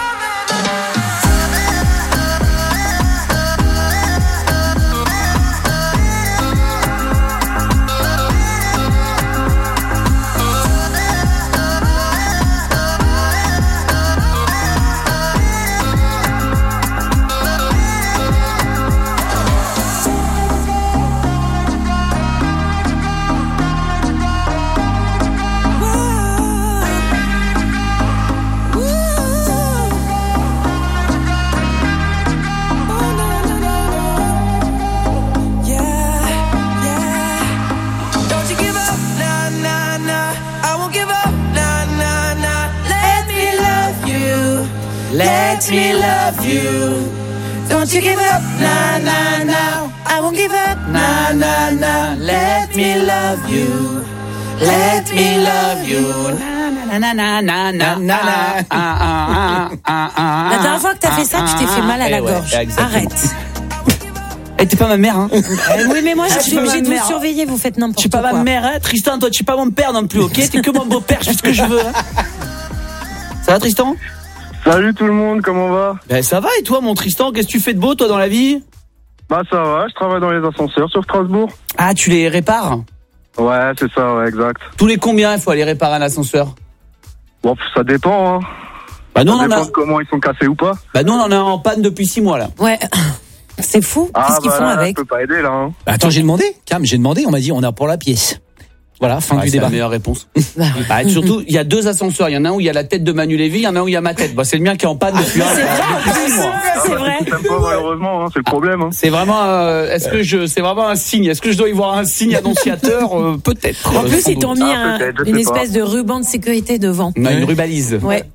[SPEAKER 18] Don't you give up, nah, nah, nah. I won't give up, nah, nah, nah. Let me love you, let me love you. Don't you give up, nah, nah, nah. I won't give up, nah, nah, nah. Let me love you, let me love you.
[SPEAKER 4] Na, na, na, na, na, na, ah, ah, ah, ah,
[SPEAKER 5] La dernière fois que t'as fait ça, tu t'es fait mal à la
[SPEAKER 4] Eh ouais,
[SPEAKER 5] gorge.
[SPEAKER 4] exactement.
[SPEAKER 5] Arrête.
[SPEAKER 4] Eh, t'es pas ma mère, hein.
[SPEAKER 5] Euh, oui, mais moi,
[SPEAKER 4] Ah,
[SPEAKER 5] je
[SPEAKER 4] tu
[SPEAKER 5] suis
[SPEAKER 4] peux
[SPEAKER 5] obligée
[SPEAKER 4] ma
[SPEAKER 5] de vous
[SPEAKER 4] mère.
[SPEAKER 5] surveiller, vous faites n'importe
[SPEAKER 4] Je suis pas
[SPEAKER 5] quoi.
[SPEAKER 4] ma mère, hein. Tristan, toi, tu suis pas mon père non plus, ok? T'es que mon beau-père, je fais ce que je veux, hein. Ça va, Tristan?
[SPEAKER 20] Salut tout le monde, comment va?
[SPEAKER 4] Ben, ça va, et toi, mon Tristan, qu'est-ce que tu fais de beau, toi, dans la vie?
[SPEAKER 20] Bah ça va, je travaille dans les ascenseurs sur Strasbourg.
[SPEAKER 4] Ah, tu les répares?
[SPEAKER 20] Ouais, c'est ça, ouais, exact.
[SPEAKER 4] Tous les combien il faut aller réparer un ascenseur?
[SPEAKER 20] Bon, ça dépend, hein.
[SPEAKER 4] Bah, nous,
[SPEAKER 20] ça
[SPEAKER 4] on en
[SPEAKER 20] dépend
[SPEAKER 4] a.
[SPEAKER 20] de comment ils sont cassés ou pas.
[SPEAKER 4] Bah, nous, on en a en panne depuis six mois, là.
[SPEAKER 5] Ouais. C'est fou.
[SPEAKER 20] Ah,
[SPEAKER 5] Qu'est-ce qu'ils
[SPEAKER 20] bah,
[SPEAKER 5] font
[SPEAKER 20] là,
[SPEAKER 5] avec?
[SPEAKER 20] je peux pas aider, là, hein.
[SPEAKER 7] Bah, attends, j'ai demandé. Cam, j'ai demandé. On m'a dit, on a pour la pièce. Voilà, fin
[SPEAKER 4] Ouais,
[SPEAKER 7] du
[SPEAKER 4] c'est
[SPEAKER 7] débat.
[SPEAKER 4] la meilleure réponse. Bah, surtout, il y a deux ascenseurs. Il y en a un où il y a la tête de Manu Lévy, il y en a un où il y a ma tête. Bah, c'est le mien qui est en panne depuis un
[SPEAKER 5] C'est vrai,
[SPEAKER 4] depuis six mois.
[SPEAKER 5] c'est vrai.
[SPEAKER 20] J'aime pas, malheureusement, hein, c'est le problème, hein.
[SPEAKER 4] C'est vraiment, euh, est-ce que je, c'est vraiment un signe. Est-ce que je dois y voir un signe annonciateur? Euh, peut-être.
[SPEAKER 5] En plus, ils t'ont mis
[SPEAKER 20] Ah,
[SPEAKER 5] un-
[SPEAKER 20] peut-être, je
[SPEAKER 5] une
[SPEAKER 20] sais pas.
[SPEAKER 5] espèce de ruban de sécurité devant.
[SPEAKER 4] On a une rubalise.
[SPEAKER 5] Ouais.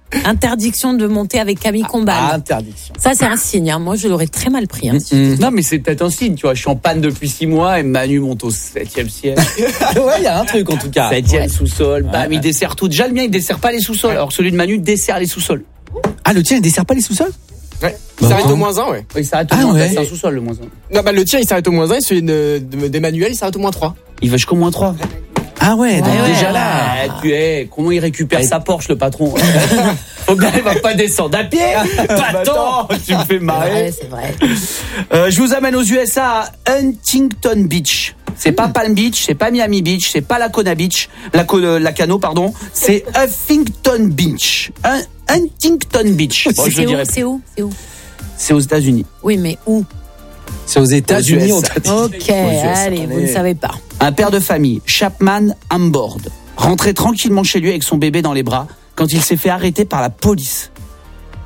[SPEAKER 5] Interdiction de monter avec Camille Combal.
[SPEAKER 7] Ah, interdiction.
[SPEAKER 5] Ça, c'est un signe. Hein. Moi, je l'aurais très mal pris. Hein.
[SPEAKER 4] Mmh. Non, mais c'est peut-être un signe. Tu vois, je suis en panne depuis six mois et Manu monte au septième ciel.
[SPEAKER 7] Ouais, il y a un truc en tout cas.
[SPEAKER 4] Septième
[SPEAKER 7] Ouais.
[SPEAKER 4] sous-sol. Bam,
[SPEAKER 7] Ouais.
[SPEAKER 4] il dessert tout. Déjà, le mien, il dessert pas les sous-sols. Alors que celui de Manu dessert les sous-sols.
[SPEAKER 7] Ah, le tien, il dessert pas les sous-sols?
[SPEAKER 1] Ouais.
[SPEAKER 7] Bah,
[SPEAKER 1] Il s'arrête
[SPEAKER 7] vraiment.
[SPEAKER 1] au moins un, ouais.
[SPEAKER 4] Il s'arrête au
[SPEAKER 7] Ah,
[SPEAKER 4] moins
[SPEAKER 7] ouais.
[SPEAKER 4] C'est un sous-sol, le moins un.
[SPEAKER 1] Non, bah, le tien, il s'arrête au moins un et celui de- de- d'Emmanuel, il s'arrête au moins trois.
[SPEAKER 4] Il va jusqu'au moins trois.
[SPEAKER 7] Ah ouais, donc
[SPEAKER 5] ouais,
[SPEAKER 7] déjà
[SPEAKER 5] ouais.
[SPEAKER 7] là.
[SPEAKER 4] Ah, tu es, comment il récupère sa Porsche, le patron? Faut bien, il va pas descendre à pied. Patron, tu me fais marrer.
[SPEAKER 5] Ouais, c'est vrai.
[SPEAKER 4] Euh, je vous amène aux U S A à Huntington Beach. C'est pas Palm Beach, c'est pas Miami Beach, c'est pas Lacona Beach, Laco- Lacano, pardon. C'est Huffington Beach. Un- Huntington Beach. Bon, je
[SPEAKER 5] c'est, où,
[SPEAKER 4] dirais.
[SPEAKER 5] c'est où C'est où
[SPEAKER 4] C'est aux États-Unis.
[SPEAKER 5] Oui, mais où
[SPEAKER 7] C'est aux États-Unis,
[SPEAKER 4] Aux
[SPEAKER 7] on
[SPEAKER 4] U S.
[SPEAKER 7] t'a dit.
[SPEAKER 5] Ok, allez, vous ne savez pas.
[SPEAKER 4] Un père de famille, Chapman Hambord, rentrait tranquillement chez lui avec son bébé dans les bras quand il s'est fait arrêter par la police. Ok ?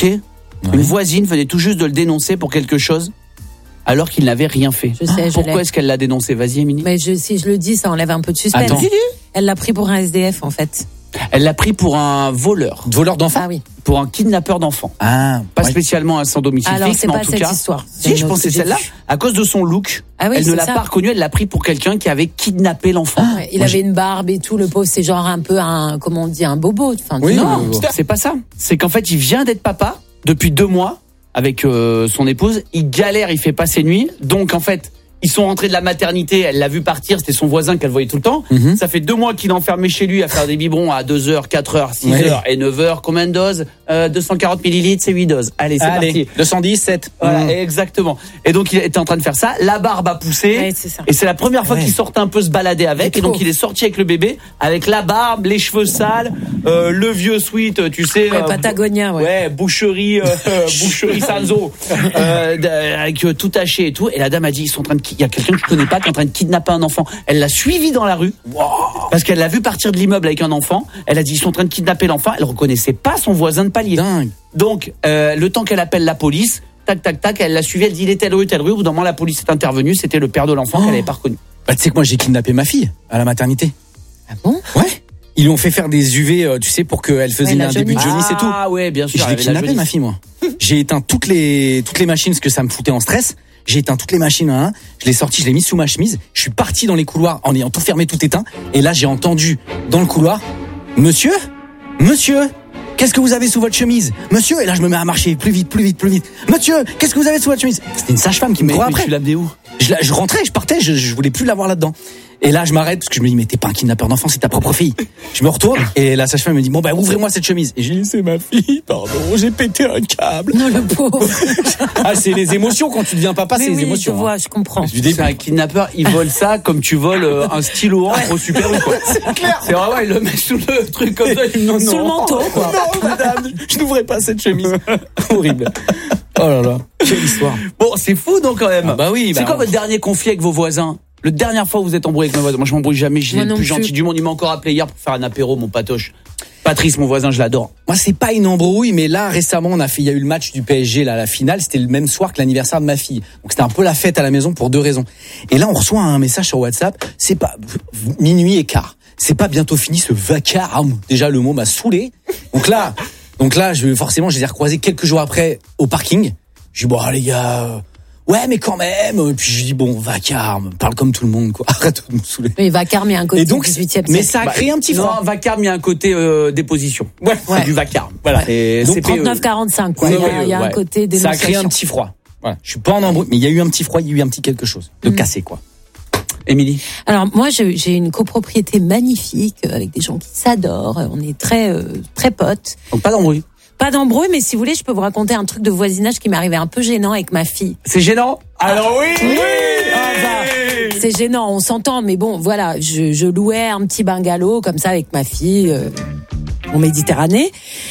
[SPEAKER 4] Une voisine venait tout juste de le dénoncer pour quelque chose alors qu'il n'avait rien fait.
[SPEAKER 5] Je sais, je
[SPEAKER 4] Pourquoi
[SPEAKER 5] l'ai.
[SPEAKER 4] est-ce qu'elle l'a dénoncé? Vas-y, Émilie.
[SPEAKER 5] Mais je, si je le dis, ça enlève un peu de suspense.
[SPEAKER 7] Attends.
[SPEAKER 5] Elle l'a pris pour un S D F, en fait.
[SPEAKER 4] Elle l'a pris pour un voleur,
[SPEAKER 7] Voleur d'enfants?
[SPEAKER 5] Ah oui.
[SPEAKER 4] pour un kidnappeur d'enfants.
[SPEAKER 7] Ah,
[SPEAKER 4] Pas
[SPEAKER 7] ouais.
[SPEAKER 4] spécialement un sans domicile
[SPEAKER 5] Alors,
[SPEAKER 4] fixe,
[SPEAKER 5] c'est
[SPEAKER 4] mais en
[SPEAKER 5] pas
[SPEAKER 4] tout
[SPEAKER 5] cette
[SPEAKER 4] cas.
[SPEAKER 5] histoire. C'est
[SPEAKER 4] Si,
[SPEAKER 5] une
[SPEAKER 4] je
[SPEAKER 5] autre
[SPEAKER 4] pense que c'est
[SPEAKER 5] que j'ai
[SPEAKER 4] celle-là.
[SPEAKER 5] vue.
[SPEAKER 4] À cause de son look,
[SPEAKER 5] Ah oui,
[SPEAKER 4] elle ne
[SPEAKER 5] c'est
[SPEAKER 4] l'a
[SPEAKER 5] ça.
[SPEAKER 4] pas reconnu. Elle l'a pris pour quelqu'un qui avait kidnappé l'enfant.
[SPEAKER 5] Ouais, il
[SPEAKER 4] Moi,
[SPEAKER 5] avait une barbe et tout, le pauvre, c'est genre un peu un, comment on dit, un bobo. Enfin, tu
[SPEAKER 7] Oui,
[SPEAKER 5] vois.
[SPEAKER 4] Non, c'est pas ça. C'est qu'en fait, il vient d'être papa depuis deux mois avec euh, son épouse. Il galère, il fait pas ses nuits. Donc, en fait, ils sont rentrés de la maternité. Elle l'a vu partir. C'était son voisin qu'elle voyait tout le temps.
[SPEAKER 7] Mhm.
[SPEAKER 4] Ça fait deux mois qu'il est enfermé chez lui à faire des biberons à deux heures, quatre heures, six
[SPEAKER 7] Ouais.
[SPEAKER 4] heures et neuf heures. Combien de doses? euh, deux cent quarante millilitres, c'est huit doses. Allez, c'est
[SPEAKER 7] Allez,
[SPEAKER 4] parti.
[SPEAKER 7] deux cent dix, sept.
[SPEAKER 4] Voilà,
[SPEAKER 7] Mmh.
[SPEAKER 4] exactement. Et donc il était en train de faire ça. La barbe a poussé.
[SPEAKER 5] Ouais, c'est ça.
[SPEAKER 4] Et c'est la première fois
[SPEAKER 7] Ouais.
[SPEAKER 4] qu'il sortait un peu se balader avec.
[SPEAKER 5] Mais
[SPEAKER 4] Et donc
[SPEAKER 5] trop.
[SPEAKER 4] il est sorti avec le bébé, avec la barbe, les cheveux sales, euh, le vieux sweat, tu sais.
[SPEAKER 5] Ouais,
[SPEAKER 4] euh,
[SPEAKER 5] Patagonia, ouais.
[SPEAKER 4] Ouais, boucherie, euh, euh, boucherie Sanzo, euh, d- avec euh, tout taché et tout. Et la dame a dit, ils sont en train de, ki- il y a quelqu'un que je connais pas qui est en train de kidnapper un enfant. Elle l'a suivi dans la rue parce qu'elle l'a vu partir de l'immeuble avec un enfant. Elle a dit, ils sont en train de kidnapper l'enfant. Elle reconnaissait pas son voisin de palier.
[SPEAKER 7] Dingue.
[SPEAKER 4] Donc, euh, le temps qu'elle appelle la police, tac, tac, tac, elle l'a suivi, elle dit, il est telle rue, telle rue. Au bout d'un moment, la police est intervenue. C'était le père de l'enfant qu'elle n'avait pas reconnu.
[SPEAKER 7] Bah, tu sais que moi, j'ai kidnappé ma fille à la maternité.
[SPEAKER 5] Ah bon?
[SPEAKER 7] Ouais. Ils lui ont fait faire des U V, euh, tu sais, pour qu'elle faisait
[SPEAKER 5] Ouais, la
[SPEAKER 7] un début de
[SPEAKER 5] jaunisse.
[SPEAKER 7] jaunisse et tout.
[SPEAKER 4] Ah ouais, bien sûr.
[SPEAKER 7] Je
[SPEAKER 4] elle
[SPEAKER 7] l'ai
[SPEAKER 4] avait la
[SPEAKER 7] kidnappé,
[SPEAKER 4] jaunisse.
[SPEAKER 7] ma fille, moi. J'ai éteint toutes les, toutes les machines parce que ça me foutait en stress. J'ai éteint toutes les machines, hein. Je l'ai sorti, je l'ai mis sous ma chemise. Je suis parti dans les couloirs en ayant tout fermé, tout éteint. Et là, j'ai entendu dans le couloir, monsieur, monsieur, qu'est-ce que vous avez sous votre chemise? Monsieur, et là, je me mets à marcher plus vite, plus vite, plus vite. Monsieur, qu'est-ce que vous avez sous votre chemise? C'était une sage-femme qui me
[SPEAKER 4] Mais,
[SPEAKER 7] courait
[SPEAKER 4] mais
[SPEAKER 7] après.
[SPEAKER 4] tu l'as amené où?
[SPEAKER 7] Je, la- je rentrais, je partais, je, je voulais plus la voir là-dedans. Et là, je m'arrête parce que je me dis, mais t'es pas un kidnappeur d'enfants, c'est ta propre fille. Je me retourne et la sage-femme me dit, bon, bah, ouvrez-moi cette chemise. Et j'ai dit, c'est ma fille, pardon, j'ai pété un câble.
[SPEAKER 5] Non, le pauvre.
[SPEAKER 7] Ah, c'est les émotions quand tu deviens papa,
[SPEAKER 5] Mais
[SPEAKER 7] c'est les
[SPEAKER 5] oui,
[SPEAKER 7] émotions.
[SPEAKER 5] je
[SPEAKER 7] hein.
[SPEAKER 5] vois, je comprends.
[SPEAKER 7] Du début.
[SPEAKER 4] C'est un kidnappeur, il vole ça comme tu voles euh, un stylo encre au Super U, quoi. C'est clair. C'est vraiment, il le met sous le truc comme ça. il- Non,
[SPEAKER 5] Sous
[SPEAKER 4] non.
[SPEAKER 5] le manteau, quoi.
[SPEAKER 7] Non, madame, je n'ouvrais pas cette chemise. Horrible. Oh là là, quelle histoire.
[SPEAKER 4] Bon, c'est fou, donc, quand même.
[SPEAKER 7] Ah bah oui,
[SPEAKER 4] C'est
[SPEAKER 7] bah
[SPEAKER 4] quoi
[SPEAKER 7] on-
[SPEAKER 4] votre dernier conflit avec vos voisins? Le dernière fois où vous êtes embrouillé avec mes voisins? Moi, je m'embrouille jamais, je
[SPEAKER 5] Moi
[SPEAKER 4] suis le
[SPEAKER 5] non
[SPEAKER 4] plus
[SPEAKER 5] plus.
[SPEAKER 4] gentil du monde. Il m'a encore appelé hier pour faire un apéro, mon patoche. Patrice, mon voisin, je l'adore.
[SPEAKER 7] Moi, c'est pas une embrouille, mais là, récemment, on a fait, il y a eu le match du P S G, là, la finale. C'était le même soir que l'anniversaire de ma fille. Donc, c'était un peu la fête à la maison pour deux raisons. Et là, on reçoit un message sur WhatsApp. C'est pas, minuit et quart. C'est pas bientôt fini ce vacarme. Déjà, le mot m'a saoulé. Donc là, donc là, je, forcément, je les ai recroisés quelques jours après au parking. Je dis, bon, les gars, euh, ouais, mais quand même. Et puis, je dis, bon, vacarme, parle comme tout le monde, quoi. Arrête de me saouler.
[SPEAKER 5] Mais vacarme, il y a un côté
[SPEAKER 7] Et donc,
[SPEAKER 5] dix-huitième
[SPEAKER 7] mais
[SPEAKER 5] siècle.
[SPEAKER 7] ça a créé un petit
[SPEAKER 4] Non,
[SPEAKER 7] froid.
[SPEAKER 4] vacarme, il y a un côté euh, déposition. Ouais,
[SPEAKER 5] Ouais.
[SPEAKER 4] c'est du vacarme. Voilà. Et
[SPEAKER 7] Donc,
[SPEAKER 4] c'est
[SPEAKER 5] trente-neuf quarante-cinq, quoi. Il y a, il y a un
[SPEAKER 7] Ouais.
[SPEAKER 5] côté
[SPEAKER 7] Ça a
[SPEAKER 5] dénonciation.
[SPEAKER 7] créé un petit froid. Voilà. Je suis pas en embrouille, mais il y a eu un petit froid, il y a eu un petit quelque chose de
[SPEAKER 5] Mm.
[SPEAKER 7] cassé, quoi.
[SPEAKER 4] Émilie.
[SPEAKER 5] Alors moi, je- j'ai une copropriété magnifique euh, avec des gens qui s'adorent. On est très euh, très potes.
[SPEAKER 4] Donc pas d'embrouille.
[SPEAKER 5] Pas d'embrouille, mais si vous voulez, je peux vous raconter un truc de voisinage qui m'est arrivé un peu gênant avec ma fille.
[SPEAKER 4] C'est gênant? Alors oui!
[SPEAKER 5] Oui. Ah, bah, c'est gênant, on s'entend, mais bon, voilà, je, je louais un petit bungalow comme ça avec ma fille euh, en Méditerranée,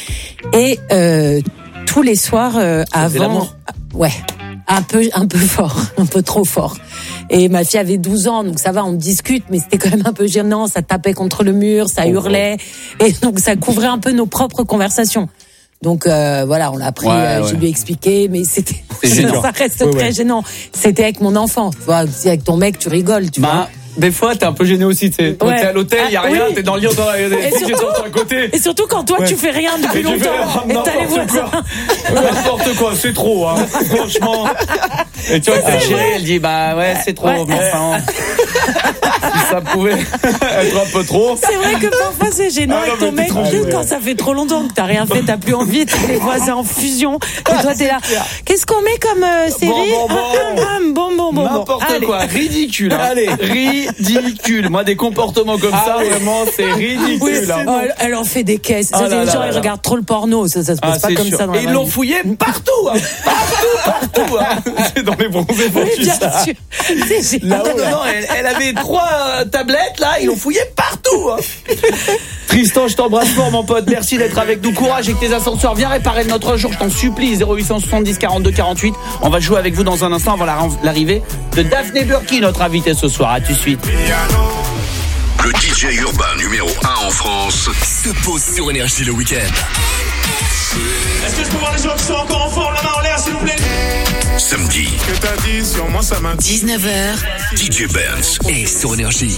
[SPEAKER 5] et euh, tous les soirs euh,
[SPEAKER 4] faisait
[SPEAKER 5] avant,
[SPEAKER 4] l'amour.
[SPEAKER 5] ouais, un peu, un peu fort, un peu trop fort. Et ma fille avait douze ans, donc ça va, on discute, mais c'était quand même un peu gênant. Ça tapait contre le mur, ça hurlait, et donc ça couvrait un peu nos propres conversations. Donc euh, voilà, on l'a appris,
[SPEAKER 7] Ouais,
[SPEAKER 5] euh,
[SPEAKER 7] ouais.
[SPEAKER 5] je lui ai expliqué, mais c'était
[SPEAKER 7] C'est gênant.
[SPEAKER 5] ça reste
[SPEAKER 7] Ouais,
[SPEAKER 5] très
[SPEAKER 7] ouais.
[SPEAKER 5] gênant. C'était avec mon enfant, tu vois, si avec ton mec tu rigoles, tu
[SPEAKER 4] Bah, des fois, t'es un peu gêné aussi. T'es
[SPEAKER 5] Ouais.
[SPEAKER 4] t'es à l'hôtel, y a
[SPEAKER 5] Ah,
[SPEAKER 4] rien,
[SPEAKER 5] oui.
[SPEAKER 4] t'es dans le lit, dans la
[SPEAKER 5] Et surtout,
[SPEAKER 4] à côté.
[SPEAKER 5] et surtout quand toi
[SPEAKER 4] Ouais.
[SPEAKER 5] tu fais rien depuis
[SPEAKER 4] Et tu fais
[SPEAKER 5] longtemps et t'as les
[SPEAKER 4] n'importe
[SPEAKER 5] voisins.
[SPEAKER 4] quoi. N'importe quoi, c'est trop, hein. Franchement. Et tu vois, ta chérie, elle dit, bah ouais, c'est trop,
[SPEAKER 5] Ouais.
[SPEAKER 4] mais enfin. Si ça pouvait être un peu trop.
[SPEAKER 5] C'est vrai que parfois c'est gênant
[SPEAKER 4] Ah non,
[SPEAKER 5] avec ton
[SPEAKER 4] mais
[SPEAKER 5] mec
[SPEAKER 4] t'es trop gêné.
[SPEAKER 5] quand ça fait trop longtemps que t'as rien fait, t'as plus envie, t'as les voisins en fusion, et toi t'es là. Qu'est-ce qu'on met comme euh, série?
[SPEAKER 4] Bon, bon, bon.
[SPEAKER 5] Ah, ah, ah, bon, bon, bon, bon.
[SPEAKER 4] N'importe
[SPEAKER 5] Allez.
[SPEAKER 4] quoi, ridicule. Hein.
[SPEAKER 7] Allez.
[SPEAKER 4] Ridicule. Moi, des comportements comme
[SPEAKER 7] Ah
[SPEAKER 4] ça,
[SPEAKER 7] oui.
[SPEAKER 4] vraiment, c'est ridicule.
[SPEAKER 5] Oui,
[SPEAKER 4] hein.
[SPEAKER 5] oh, elle, elle en fait des caisses.
[SPEAKER 4] Ah
[SPEAKER 5] Ça,
[SPEAKER 4] là
[SPEAKER 5] les
[SPEAKER 4] là
[SPEAKER 5] gens
[SPEAKER 4] là
[SPEAKER 5] ils
[SPEAKER 4] là.
[SPEAKER 5] regardent trop le porno, ça, ça se passe
[SPEAKER 4] Ah,
[SPEAKER 5] pas
[SPEAKER 4] c'est
[SPEAKER 5] comme
[SPEAKER 4] sûr.
[SPEAKER 5] ça dans
[SPEAKER 4] Et
[SPEAKER 5] la
[SPEAKER 4] ils
[SPEAKER 5] vraie
[SPEAKER 4] l'ont
[SPEAKER 5] vie.
[SPEAKER 4] fouillé partout, hein. partout, partout. Hein. C'est dans les bronzés pour
[SPEAKER 5] Oui,
[SPEAKER 4] tu
[SPEAKER 5] bien
[SPEAKER 4] ça.
[SPEAKER 5] sûr. C'est génial.
[SPEAKER 4] Là, non, non, non, elle, elle avait trois euh, tablettes là, ils l'ont fouillé partout. Hein. Tristan, je t'embrasse fort mon pote, merci d'être avec nous. Courage avec tes ascenseurs, viens réparer notre jour, je t'en supplie. Zéro huit cent soixante-dix quarante-deux quarante-huit. On va jouer avec vous dans un instant avant la- l'arrivée de Daphné Burki, notre invitée ce soir. À tout de suite.
[SPEAKER 3] Le D J urbain numéro un en France se pose sur Énergie le week-end.
[SPEAKER 18] Est-ce que je peux voir les gens qui sont encore en forme, la main en l'air, s'il vous plaît?
[SPEAKER 3] Samedi,
[SPEAKER 18] Ce que t'as dit sur moi, ça m'a
[SPEAKER 11] dix-neuf heures.
[SPEAKER 3] D J Benz est sur Énergie.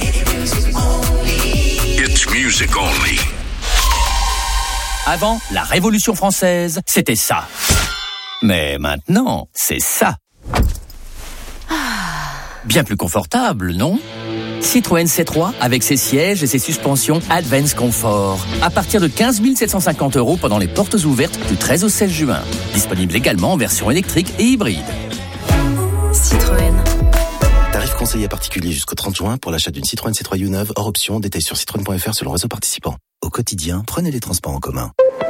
[SPEAKER 3] It's music only.
[SPEAKER 21] Avant, la Révolution française, c'était ça. Mais maintenant, c'est ça. Bien plus confortable, non ? Citroën C trois avec ses sièges et ses suspensions Advance Comfort. À partir de quinze mille sept cent cinquante euros pendant les portes ouvertes du treize au seize juin. Disponible également en version électrique et hybride.
[SPEAKER 11] Citroën.
[SPEAKER 22] Tarif conseillé particulier jusqu'au trente juin pour l'achat d'une Citroën C trois U neuve hors option. Détail sur citroën point f r sur le réseau participant. Au quotidien, prenez les transports en commun.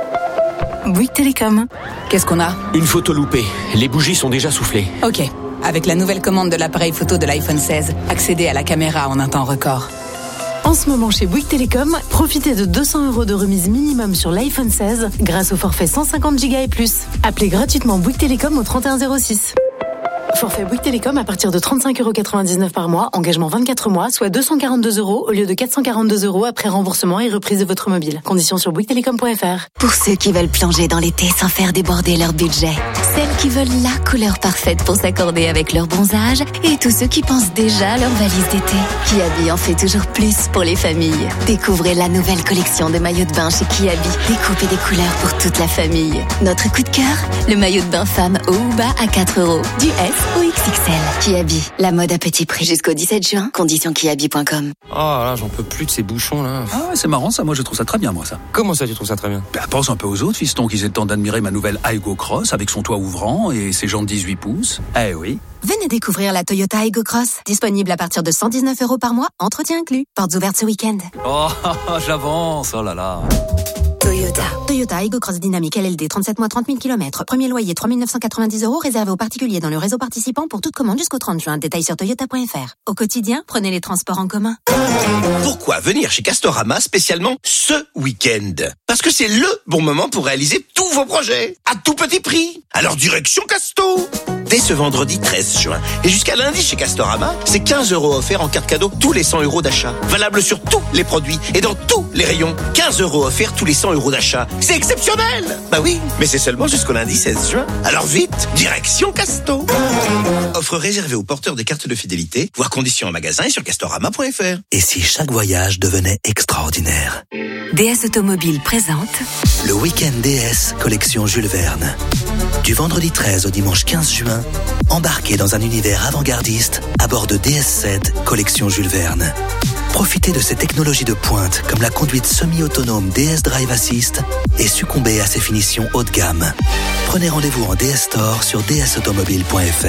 [SPEAKER 11] Bouygues Télécom. Qu'est-ce qu'on a?
[SPEAKER 14] Une photo loupée. Les bougies sont déjà soufflées.
[SPEAKER 11] Ok. Avec la nouvelle commande de l'appareil photo de l'iPhone seize, accédez à la caméra en un temps record.
[SPEAKER 15] En ce moment chez Bouygues Télécom, profitez de deux cents euros de remise minimum sur l'iPhone seize grâce au forfait cent cinquante giga et plus. Appelez gratuitement Bouygues Télécom au trente et un zéro six. Forfait Bouygues Télécom à partir de trente-cinq euros quatre-vingt-dix-neuf par mois, engagement vingt-quatre mois, soit deux cent quarante-deux euros au lieu de quatre cent quarante-deux euros après remboursement et reprise de votre mobile. Conditions sur bouygues télécom point f r.
[SPEAKER 12] Pour ceux qui veulent plonger dans l'été sans faire déborder leur budget. Celles qui veulent la couleur parfaite pour s'accorder avec leur bronzage. Et tous ceux qui pensent déjà à leur valise d'été. Kiabi en fait toujours plus pour les familles. Découvrez la nouvelle collection de maillots de bain chez Kiabi. Découpes et des couleurs pour toute la famille. Notre coup de cœur, le maillot de bain femme haut ou bas à quatre euros. Du S au X X L. Kiabi, la mode à petit prix. Jusqu'au dix-sept juin, conditions kiabi point com.
[SPEAKER 23] Oh là, j'en peux plus de ces bouchons là.
[SPEAKER 24] Ah ouais, c'est marrant ça, moi je trouve ça très bien moi ça.
[SPEAKER 23] Comment ça tu trouves ça très bien?
[SPEAKER 24] Bah, pense un peu aux autres fiston qui aient le temps d'admirer ma nouvelle Aygo Cross avec son toit ouvrant et ses jantes dix-huit pouces. Eh oui.
[SPEAKER 12] Venez découvrir la Toyota Aygo Cross. Disponible à partir de cent dix-neuf euros par mois, entretien inclus. Portes ouvertes ce week-end.
[SPEAKER 24] Oh, j'avance, oh là là.
[SPEAKER 12] Toyota. Toyota Aygo Cross Dynamique L L D, trente-sept mois, trente mille kilomètres. Premier loyer, trois mille neuf cent quatre-vingt-dix euros, réservé aux particuliers dans le réseau participant pour toute commande jusqu'au trente juin. Détail sur toyota point f r. Au quotidien, prenez les transports en commun.
[SPEAKER 25] Pourquoi venir chez Castorama spécialement ce week-end? Parce que c'est le bon moment pour réaliser tous vos projets à tout petit prix. Alors direction Casto. Dès ce vendredi treize juin et jusqu'à lundi chez Castorama, c'est quinze euros offerts en carte cadeau tous les cent euros d'achat. Valable sur tous les produits et dans tous les rayons. quinze euros offerts tous les cent euros d'achat. C'est exceptionnel. Bah oui, mais c'est seulement jusqu'au lundi seize juin. Alors vite, direction Casto. Offre réservée aux porteurs des cartes de fidélité. Voir conditions en magasin et sur castorama point f r.
[SPEAKER 9] Et si chaque voyage devenait extraordinaire?
[SPEAKER 8] D S Automobile présente
[SPEAKER 9] Le week-end D S collection Jules Verne. Du vendredi treize au dimanche quinze juin, embarquez dans un univers avant-gardiste à bord de D S sept collection Jules Verne. Profitez de ces technologies de pointe comme la conduite semi-autonome D S Drive Assist et succombez à ses finitions haut de gamme. Prenez rendez-vous en D S Store sur d s automobile point f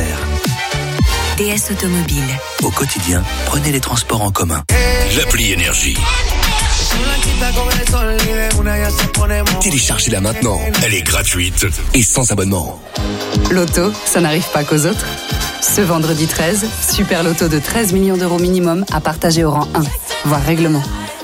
[SPEAKER 9] r.
[SPEAKER 8] D S Automobile.
[SPEAKER 9] Au quotidien, prenez les transports en commun.
[SPEAKER 3] L'appli Énergie. Téléchargez-la maintenant. Elle est gratuite et sans abonnement.
[SPEAKER 11] Loto, ça n'arrive pas qu'aux autres. Ce vendredi treize, super loto de treize millions d'euros minimum à partager au rang un. Voir règlement.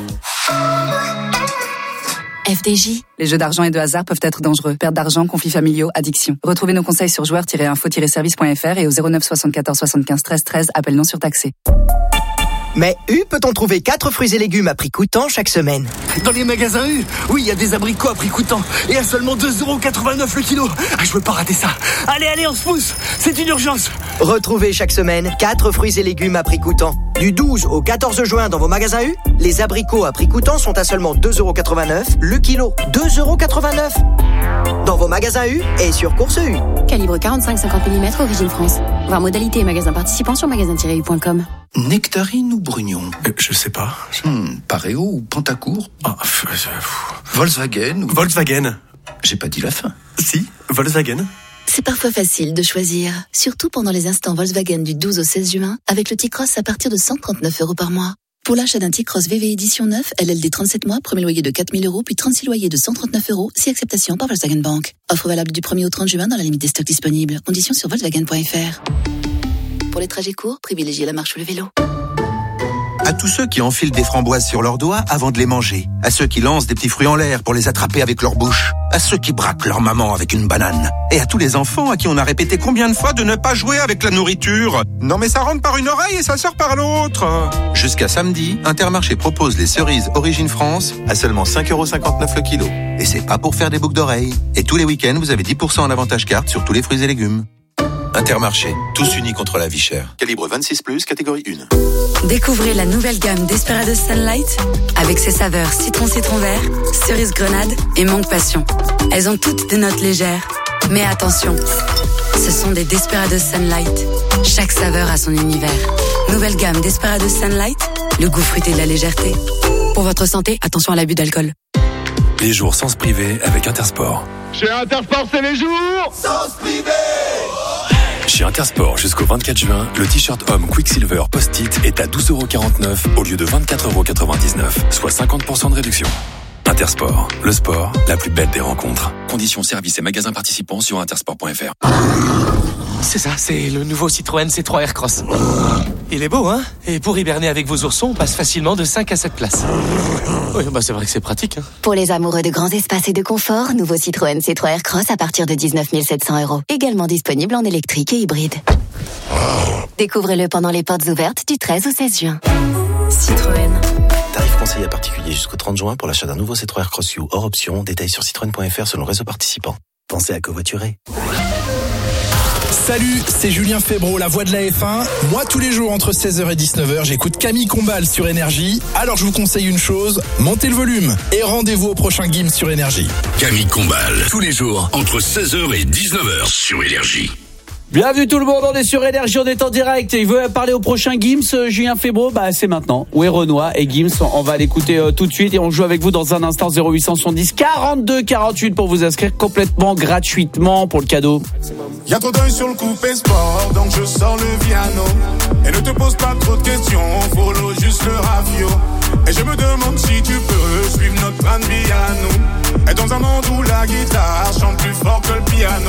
[SPEAKER 12] F D J.
[SPEAKER 11] Les jeux d'argent et de hasard peuvent être dangereux. Perte d'argent, conflits familiaux, addiction. Retrouvez nos conseils sur joueurs tiret info tiret service point f r et au zéro neuf soixante-quatorze soixante-quinze treize treize, appel non surtaxé.
[SPEAKER 26] Mais U peut-on trouver quatre fruits et légumes à prix coûtant chaque semaine?
[SPEAKER 27] Dans les magasins U, oui, il y a des abricots à prix coûtant et à seulement deux euros quatre-vingt-neuf le kilo. Ah, je veux pas rater ça. Allez, allez, on se pousse. C'est une urgence.
[SPEAKER 26] Retrouvez chaque semaine quatre fruits et légumes à prix coûtant. Du douze au quatorze juin dans vos magasins U, les abricots à prix coûtant sont à seulement deux euros quatre-vingt-neuf le kilo. deux euros quatre-vingt-neuf dans vos magasins U et sur Course U.
[SPEAKER 11] Calibre quarante-cinq cinquante millimètres, origine France. Voir modalité et magasins participants sur magasin tiret u point com.
[SPEAKER 22] Nectarine ou Brugnon?
[SPEAKER 27] Euh, je sais pas.
[SPEAKER 22] Hmm, Pareo ou Pantacourt?
[SPEAKER 27] Ah, f- f-
[SPEAKER 22] Volkswagen ou...
[SPEAKER 27] Volkswagen.
[SPEAKER 22] J'ai pas dit la fin.
[SPEAKER 27] Si, Volkswagen.
[SPEAKER 2] C'est parfois facile de choisir, surtout pendant les instants Volkswagen du douze au seize juin, avec le T-Cross à partir de cent trente-neuf euros par mois. Pour l'achat d'un T-Cross V V édition neuf, L L D trente-sept mois, premier loyer de quatre mille euros, puis trente-six loyers de cent trente-neuf euros, si acceptation par Volkswagen Bank. Offre valable du premier au trente juin dans la limite des stocks disponibles. Conditions sur volkswagen point f r. Pour les trajets courts, privilégiez la marche ou le vélo.
[SPEAKER 25] À tous ceux qui enfilent des framboises sur leurs doigts avant de les manger. À ceux qui lancent des petits fruits en l'air pour les attraper avec leur bouche. À ceux qui braquent leur maman avec une banane. Et à tous les enfants à qui on a répété combien de fois de ne pas jouer avec la nourriture. Non mais ça rentre par une oreille et ça sort par l'autre. Jusqu'à samedi, Intermarché propose les cerises Origine France à seulement cinq euros cinquante-neuf le kilo. Et c'est pas pour faire des boucles d'oreilles. Et tous les week-ends, vous avez dix pour cent en avantage carte sur tous les fruits et légumes. Intermarché, tous unis contre la vie chère. Calibre vingt-six plus, catégorie un.
[SPEAKER 11] Découvrez la nouvelle gamme Desperados Sunlight avec ses saveurs citron citron vert, cerise grenade et mangue passion. Elles ont toutes des notes légères. Mais attention, ce sont des Desperados Sunlight. Chaque saveur a son univers. Nouvelle gamme Desperados Sunlight, le goût fruité de la légèreté. Pour votre santé, attention à l'abus d'alcool.
[SPEAKER 6] Les jours sens privé avec Intersport.
[SPEAKER 18] Chez Intersport, c'est les jours sens privé.
[SPEAKER 6] Chez Intersport, jusqu'au vingt-quatre juin, le t-shirt homme Quicksilver Post-it est à douze euros quarante-neuf au lieu de vingt-quatre euros quatre-vingt-dix-neuf, soit cinquante pour cent de réduction. Intersport, le sport, la plus belle des rencontres. Conditions, services et magasins participants sur intersport point f r.
[SPEAKER 10] C'est ça, c'est le nouveau Citroën C trois Aircross. Il est beau, hein? Et pour hiberner avec vos oursons, on passe facilement de cinq à sept places. Oui, bah c'est vrai que c'est pratique, hein.
[SPEAKER 2] Pour les amoureux de grands espaces et de confort, nouveau Citroën C trois Aircross à partir de dix-neuf mille sept cents euros. Également disponible en électrique et hybride. Découvrez-le pendant les portes ouvertes du treize au seize juin.
[SPEAKER 11] Citroën.
[SPEAKER 22] Tarif conseillé à particulier jusqu'au trente juin pour l'achat d'un nouveau C trois Aircross U hors option. Détails sur citroën point f r selon le réseau participant. Pensez à covoiturer.
[SPEAKER 13] Salut, c'est Julien Febvre, la voix de la F un. Moi, tous les jours, entre seize heures et dix-neuf heures, j'écoute Camille Combal sur Énergie. Alors, je vous conseille une chose, montez le volume et rendez-vous au prochain Gims sur Énergie.
[SPEAKER 3] Camille Combal, tous les jours, entre seize heures et dix-neuf heures sur Énergie.
[SPEAKER 4] Bienvenue tout le monde, on est sur Énergie, on est en direct. Il veut parler au prochain Gims, euh, Julien Febvre, bah c'est maintenant. Où est Renoir et Gims, on va l'écouter euh, tout de suite et on joue avec vous dans un instant. Zéro huit cent soixante-dix quarante-deux quarante-huit pour vous inscrire complètement gratuitement pour le cadeau.
[SPEAKER 18] Y'a trop d'œil sur le coupé sport, donc je sors le piano. Et ne te pose pas trop de questions, follow juste le ravio. Et je me demande si tu peux suivre notre train de vie à nous. Et dans un monde où la guitare chante plus fort que le piano.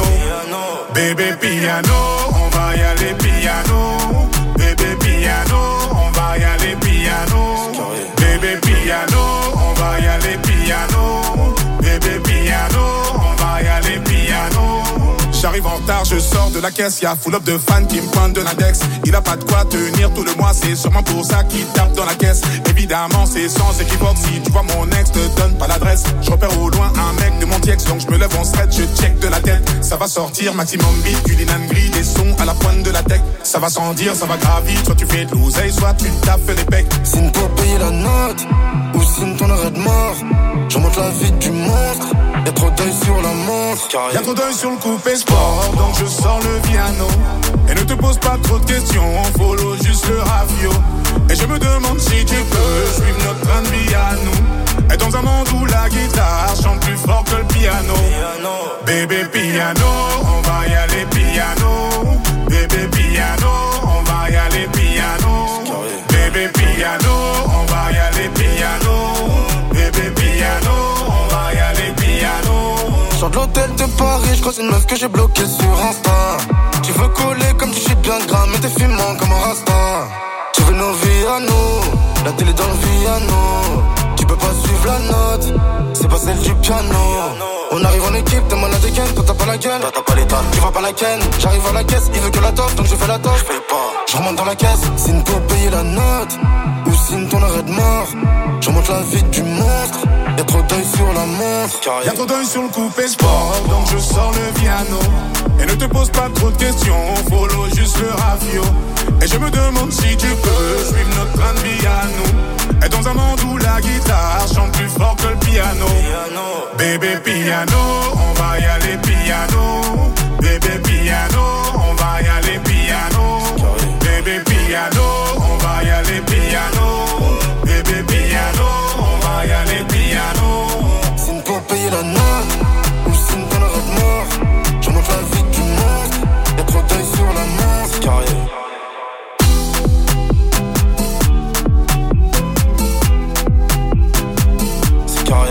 [SPEAKER 18] Bébé piano, on va y aller piano. Bébé piano, on va y aller piano. Bébé piano, on va y aller piano. Bébé piano, on va y aller piano. J'arrive en retard, je sors de la caisse, y'a full up de fans qui me pointent de l'index. Il a pas de quoi tenir tout le mois, c'est sûrement pour ça qu'il tape dans la caisse. Évidemment, c'est sans équivoque, si tu vois mon ex, te donne pas l'adresse. Je repère au loin un mec de mon tiex, donc je me lève en stretch, je check de la tête. Ça va sortir, maximum beat, du linan gris, des sons à la pointe de la tech. Ça va sans dire, ça va gravir, soit tu fais de l'oseille, soit tu tapes les pecs.
[SPEAKER 16] Signe pour payer la note, ou signe ton arrêt de mort. Je remonte la vie du monstre, y'a trop d'œil sur la montre.
[SPEAKER 18] Y'a trop d'œil sur le coupé sport, donc je sors le piano. Et ne te pose pas trop de questions, follow juste le ravio. Et je me demande si tu peux suivre notre train de vie à nous. Et dans un monde où la guitare chante plus fort que le piano. Bébé piano, on va y aller piano. Bébé piano, on va y aller piano. Bébé piano, on va y aller piano. Bébé piano, on va y aller piano.
[SPEAKER 16] Sors de l'hôtel de Paris, je croise une meuf que j'ai bloquée sur Insta. Tu veux coller comme tu chies bien gras, mais t'es fumant comme un rasta. Tu veux nos vies à nous, la télé dans le piano. Tu peux pas suivre la note, c'est pas celle du piano. On arrive en équipe, t'es malade again, toi t'as pas la gueule, toi t'as pas l'état, tu vas pas la ken. J'arrive à la caisse, il veut que la toffe, donc je fais la toffe. Je paye pas, je remonte dans la caisse, signe pour payer la note, ou signe ton arrêt de mort. Je remonte la vie du monstre, y'a trop d'œil sur la montre.
[SPEAKER 18] Y'a trop d'œil sur le coupé sport, donc je sors le piano. Et ne Ne te pose pas trop de questions, follow juste le rafio. Et je me demande si tu peux suivre notre train de vie à nous. Et dans un monde où la guitare chante plus fort que le piano. Bébé piano, on va y aller piano. Bébé piano, on va y aller piano. Bébé piano, on va y aller piano. Bébé piano, on va y aller piano.
[SPEAKER 16] C'est une pour payer la note, ou c'est une bonne rêve mort. Je monte la vie du monde, y'a trop d'œil sur la mort. C'est carré. C'est carré.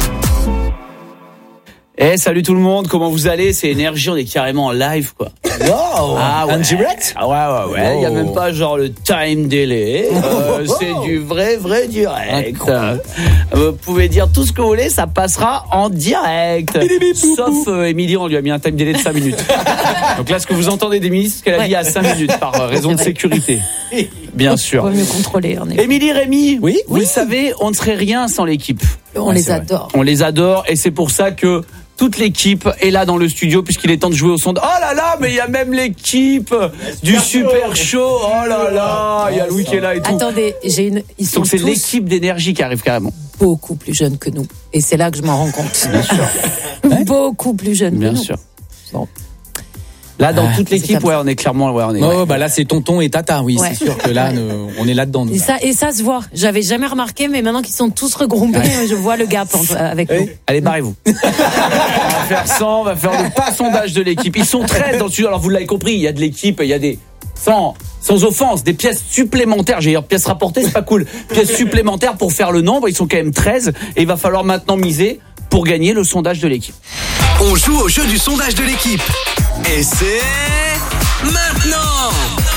[SPEAKER 4] Eh, salut tout le monde, comment vous allez? C'est Énergie, on est carrément en live, quoi.
[SPEAKER 1] Wow,
[SPEAKER 4] ah, ouais.
[SPEAKER 1] En direct?
[SPEAKER 4] Ah, ouais, ouais, ouais. Il n'y a même pas genre le time delay. Euh,
[SPEAKER 1] oh.
[SPEAKER 4] C'est du vrai, vrai direct. Vous pouvez dire tout ce que vous voulez, ça passera en direct. Sauf euh, Émilie, on lui a mis un time delay de cinq minutes. Donc là, ce que vous entendez d'Émilie, c'est ce qu'elle a
[SPEAKER 5] Ouais.
[SPEAKER 4] dit à cinq minutes par euh, raison de sécurité. Bien sûr.
[SPEAKER 5] On va mieux contrôler, en effet.
[SPEAKER 4] Émilie, Rémi,
[SPEAKER 1] oui,
[SPEAKER 4] vous
[SPEAKER 1] oui.
[SPEAKER 4] le savez, on ne serait rien sans l'équipe.
[SPEAKER 5] On
[SPEAKER 1] Ouais,
[SPEAKER 5] les
[SPEAKER 1] c'est vrai.
[SPEAKER 5] adore.
[SPEAKER 4] On les adore et c'est pour ça que toute l'équipe est là dans le studio puisqu'il est temps de jouer au son de... Oh là là, mais il y a même l'équipe du Super Show. Oh là là, il y a Louis qui est là et tout.
[SPEAKER 5] Attendez, j'ai une. Ils sont
[SPEAKER 4] Donc c'est
[SPEAKER 5] tous
[SPEAKER 4] l'équipe d'énergie qui arrive carrément.
[SPEAKER 5] beaucoup plus jeunes que nous. Et c'est là que je m'en rends compte.
[SPEAKER 4] Bien sûr.
[SPEAKER 5] Beaucoup plus jeunes
[SPEAKER 4] Bien
[SPEAKER 5] que nous.
[SPEAKER 4] sûr.
[SPEAKER 5] Bon.
[SPEAKER 4] Là, dans
[SPEAKER 1] Ah,
[SPEAKER 4] toute l'équipe, ouais, on est clairement... Ouais, on est,
[SPEAKER 1] Oh,
[SPEAKER 4] ouais.
[SPEAKER 1] bah là, c'est tonton et tata, oui,
[SPEAKER 5] Ouais.
[SPEAKER 1] c'est sûr que là, nous, on est là-dedans. Nous.
[SPEAKER 5] Et ça, et ça se voit. J'avais jamais remarqué, mais maintenant qu'ils sont tous regroupés, je vois le gap entre- avec nous.
[SPEAKER 4] Allez, barrez-vous. On va faire cent, on va faire le pas sondage de l'équipe. Ils sont treize dans le studio. Alors, vous l'avez compris, il y a de l'équipe, il y a des... Sans, sans offense, des pièces supplémentaires. J'ai dire pièces rapportées, c'est pas cool. Pièces supplémentaires pour faire le nombre. Ils sont quand même treize. Et il va falloir maintenant miser pour gagner le sondage de l'équipe.
[SPEAKER 7] On joue au jeu du sondage de l'équipe. Et c'est maintenant.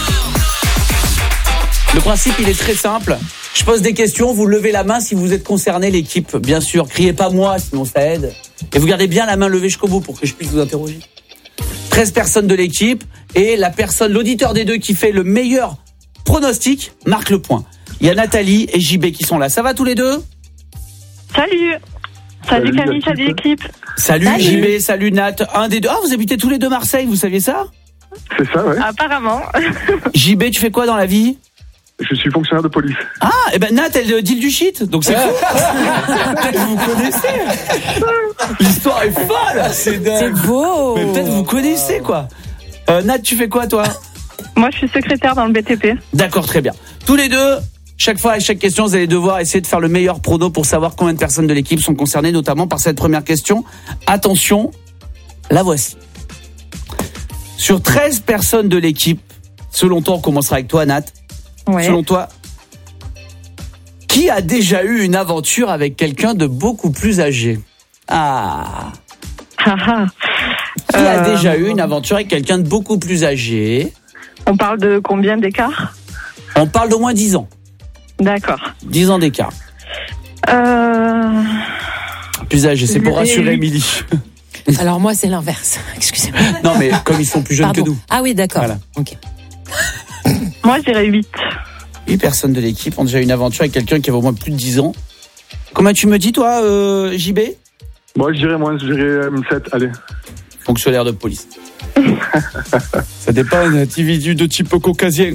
[SPEAKER 4] Le principe, il est très simple. Je pose des questions, vous levez la main si vous êtes concerné, l'équipe, bien sûr. Criez pas moi, sinon ça aide. Et vous gardez bien la main levée jusqu'au bout pour que je puisse vous interroger. treize personnes de l'équipe et la personne, l'auditeur des deux qui fait le meilleur pronostic marque le point. Il y a Nathalie et J B qui sont là. Ça va tous les deux?
[SPEAKER 17] Salut. Salut Camille, salut l'équipe.
[SPEAKER 4] Salut,
[SPEAKER 17] Salut.
[SPEAKER 4] J B, salut Nat. Un des deux. Ah, vous habitez tous les deux Marseille, vous saviez ça?
[SPEAKER 19] C'est ça, ouais.
[SPEAKER 17] Apparemment.
[SPEAKER 4] J B, tu fais quoi dans la vie?
[SPEAKER 19] Je suis fonctionnaire de police.
[SPEAKER 4] Ah, et ben Nat, elle euh, deal du shit, donc c'est cool. Peut-être vous connaissez. L'histoire est folle. C'est dingue.
[SPEAKER 5] C'est beau.
[SPEAKER 4] Mais peut-être vous connaissez, quoi. Euh, Nat, tu fais quoi, toi?
[SPEAKER 17] Moi, je suis secrétaire dans le B T P.
[SPEAKER 4] D'accord, très bien. Tous les deux, chaque fois, à chaque question, vous allez devoir essayer de faire le meilleur prono pour savoir combien de personnes de l'équipe sont concernées, notamment par cette première question. Attention, la voici. Sur treize personnes de l'équipe, selon toi, on commencera avec toi, Nat.
[SPEAKER 17] Ouais.
[SPEAKER 4] Selon toi, qui a déjà eu une aventure avec quelqu'un de beaucoup plus âgé? Ah.
[SPEAKER 17] Ah, ah.
[SPEAKER 4] Qui a
[SPEAKER 17] Euh,
[SPEAKER 4] déjà eu une aventure avec quelqu'un de beaucoup plus âgé?
[SPEAKER 17] On parle de combien d'écart?
[SPEAKER 4] On parle d'au moins dix ans.
[SPEAKER 17] D'accord.
[SPEAKER 4] dix ans d'écart.
[SPEAKER 17] Euh...
[SPEAKER 4] Plus âgé, c'est pour
[SPEAKER 17] Et-
[SPEAKER 4] rassurer Émilie.
[SPEAKER 5] Alors moi, c'est l'inverse. Excusez-moi.
[SPEAKER 4] Non, mais comme ils sont plus jeunes
[SPEAKER 5] Pardon.
[SPEAKER 4] que nous.
[SPEAKER 5] Ah oui, d'accord.
[SPEAKER 4] Voilà.
[SPEAKER 5] Ok.
[SPEAKER 17] Moi, je dirais huit.
[SPEAKER 4] huit personnes de l'équipe ont déjà eu une aventure avec quelqu'un qui avait au moins plus de dix ans. Comment tu me dis, toi, euh, J B?
[SPEAKER 19] Moi, je dirais moins, je dirais M sept, allez.
[SPEAKER 4] Fonctionnaire de police. Ça dépend d'un individu de type caucasien.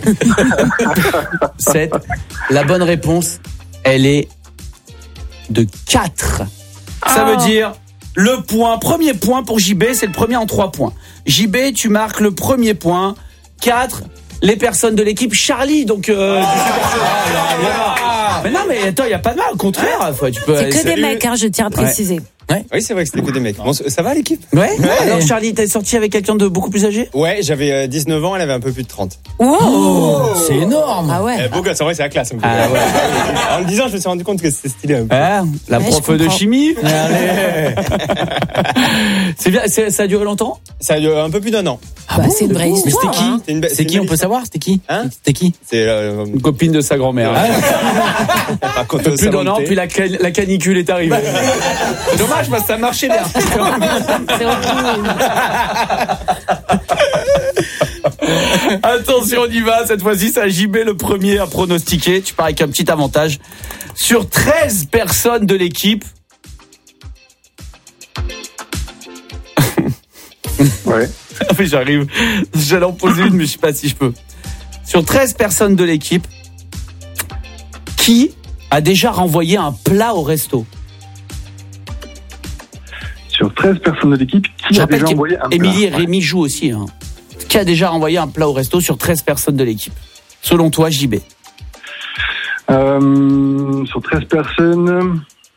[SPEAKER 4] sept. La bonne réponse, elle est de quatre. Ça
[SPEAKER 17] Oh.
[SPEAKER 4] veut dire le point, premier point pour J B, c'est le premier en trois points. J B, tu marques le premier point. quatre. Les personnes de l'équipe Charlie, donc euh, du Super Show. Mais non, mais attends, il y a pas de mal, au contraire. Faut, tu peux,
[SPEAKER 5] C'est que des
[SPEAKER 4] salut.
[SPEAKER 5] mecs, hein, je tiens à préciser.
[SPEAKER 20] Ouais. Oui, c'est vrai que c'était que des mecs. Bon, ça va l'équipe?
[SPEAKER 4] Ouais. Alors Charlie, t'es sorti avec quelqu'un de beaucoup plus âgé?
[SPEAKER 20] Ouais, j'avais euh, dix-neuf ans, elle avait un peu plus de trente.
[SPEAKER 5] Wow.
[SPEAKER 1] C'est énorme.
[SPEAKER 5] Ah ouais.
[SPEAKER 20] Eh, beau gosse, en vrai, c'est la classe. Un peu.
[SPEAKER 4] Ah ouais.
[SPEAKER 20] En le disant, je me suis rendu compte que c'était stylé. Un peu.
[SPEAKER 4] Ah, la
[SPEAKER 5] Ouais,
[SPEAKER 4] prof
[SPEAKER 5] je
[SPEAKER 4] de
[SPEAKER 5] comprends.
[SPEAKER 4] chimie.
[SPEAKER 20] Allez.
[SPEAKER 4] C'est bien, c'est- ça a duré longtemps?
[SPEAKER 20] Ça a eu un peu plus d'un an.
[SPEAKER 5] Bah, c'est une vraie
[SPEAKER 1] Mais c'était
[SPEAKER 5] histoire.
[SPEAKER 1] qui?
[SPEAKER 5] hein.
[SPEAKER 20] C'est une be-
[SPEAKER 1] C'est
[SPEAKER 20] une
[SPEAKER 1] qui, on
[SPEAKER 20] belle
[SPEAKER 1] peut
[SPEAKER 20] histoire.
[SPEAKER 1] savoir? C'était qui?
[SPEAKER 20] Hein
[SPEAKER 1] C'était qui?
[SPEAKER 20] C'est euh,
[SPEAKER 4] Une copine de sa grand-mère.
[SPEAKER 20] raconté au
[SPEAKER 4] Plus
[SPEAKER 20] salon
[SPEAKER 4] d'un
[SPEAKER 20] de
[SPEAKER 4] an,
[SPEAKER 20] thé.
[SPEAKER 4] puis la, can- la canicule est arrivée. Dommage, parce que ça marchait bien.
[SPEAKER 5] C'est horrible.
[SPEAKER 4] Attention, on y va. Cette fois-ci, c'est à J B le premier à pronostiquer. Tu pars avec un petit avantage. Sur treize personnes de l'équipe.
[SPEAKER 19] Ouais.
[SPEAKER 4] Ah oui, j'arrive. J'allais en poser une, mais je sais pas si je peux. Sur treize personnes de l'équipe, qui a déjà renvoyé un plat au resto?
[SPEAKER 19] Sur treize personnes de l'équipe, qui
[SPEAKER 4] Je
[SPEAKER 19] a déjà
[SPEAKER 4] rappelle
[SPEAKER 19] envoyé un
[SPEAKER 4] qu'Émilie et
[SPEAKER 19] plat?
[SPEAKER 4] Rémi jouent aussi. Hein. Qui a déjà renvoyé un plat au resto sur treize personnes de l'équipe? Selon toi, J B.
[SPEAKER 19] Euh, sur treize personnes,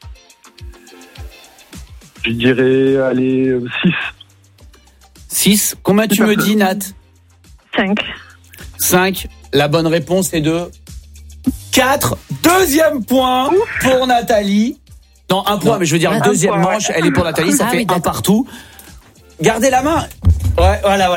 [SPEAKER 19] je dirais, allez, six.
[SPEAKER 4] six. Combien tu me dis, Nat?
[SPEAKER 17] cinq.
[SPEAKER 4] cinq. La bonne réponse est de quatre. Deuxième point pour Nathalie. Non, un point,
[SPEAKER 5] Non.
[SPEAKER 4] mais je veux dire,
[SPEAKER 5] Un
[SPEAKER 4] deuxième
[SPEAKER 5] point, ouais.
[SPEAKER 4] manche, elle est pour Nathalie, ça
[SPEAKER 5] Ah
[SPEAKER 4] fait
[SPEAKER 5] oui,
[SPEAKER 4] un
[SPEAKER 5] d'accord.
[SPEAKER 4] partout. Gardez la main. Ouais, voilà, voilà.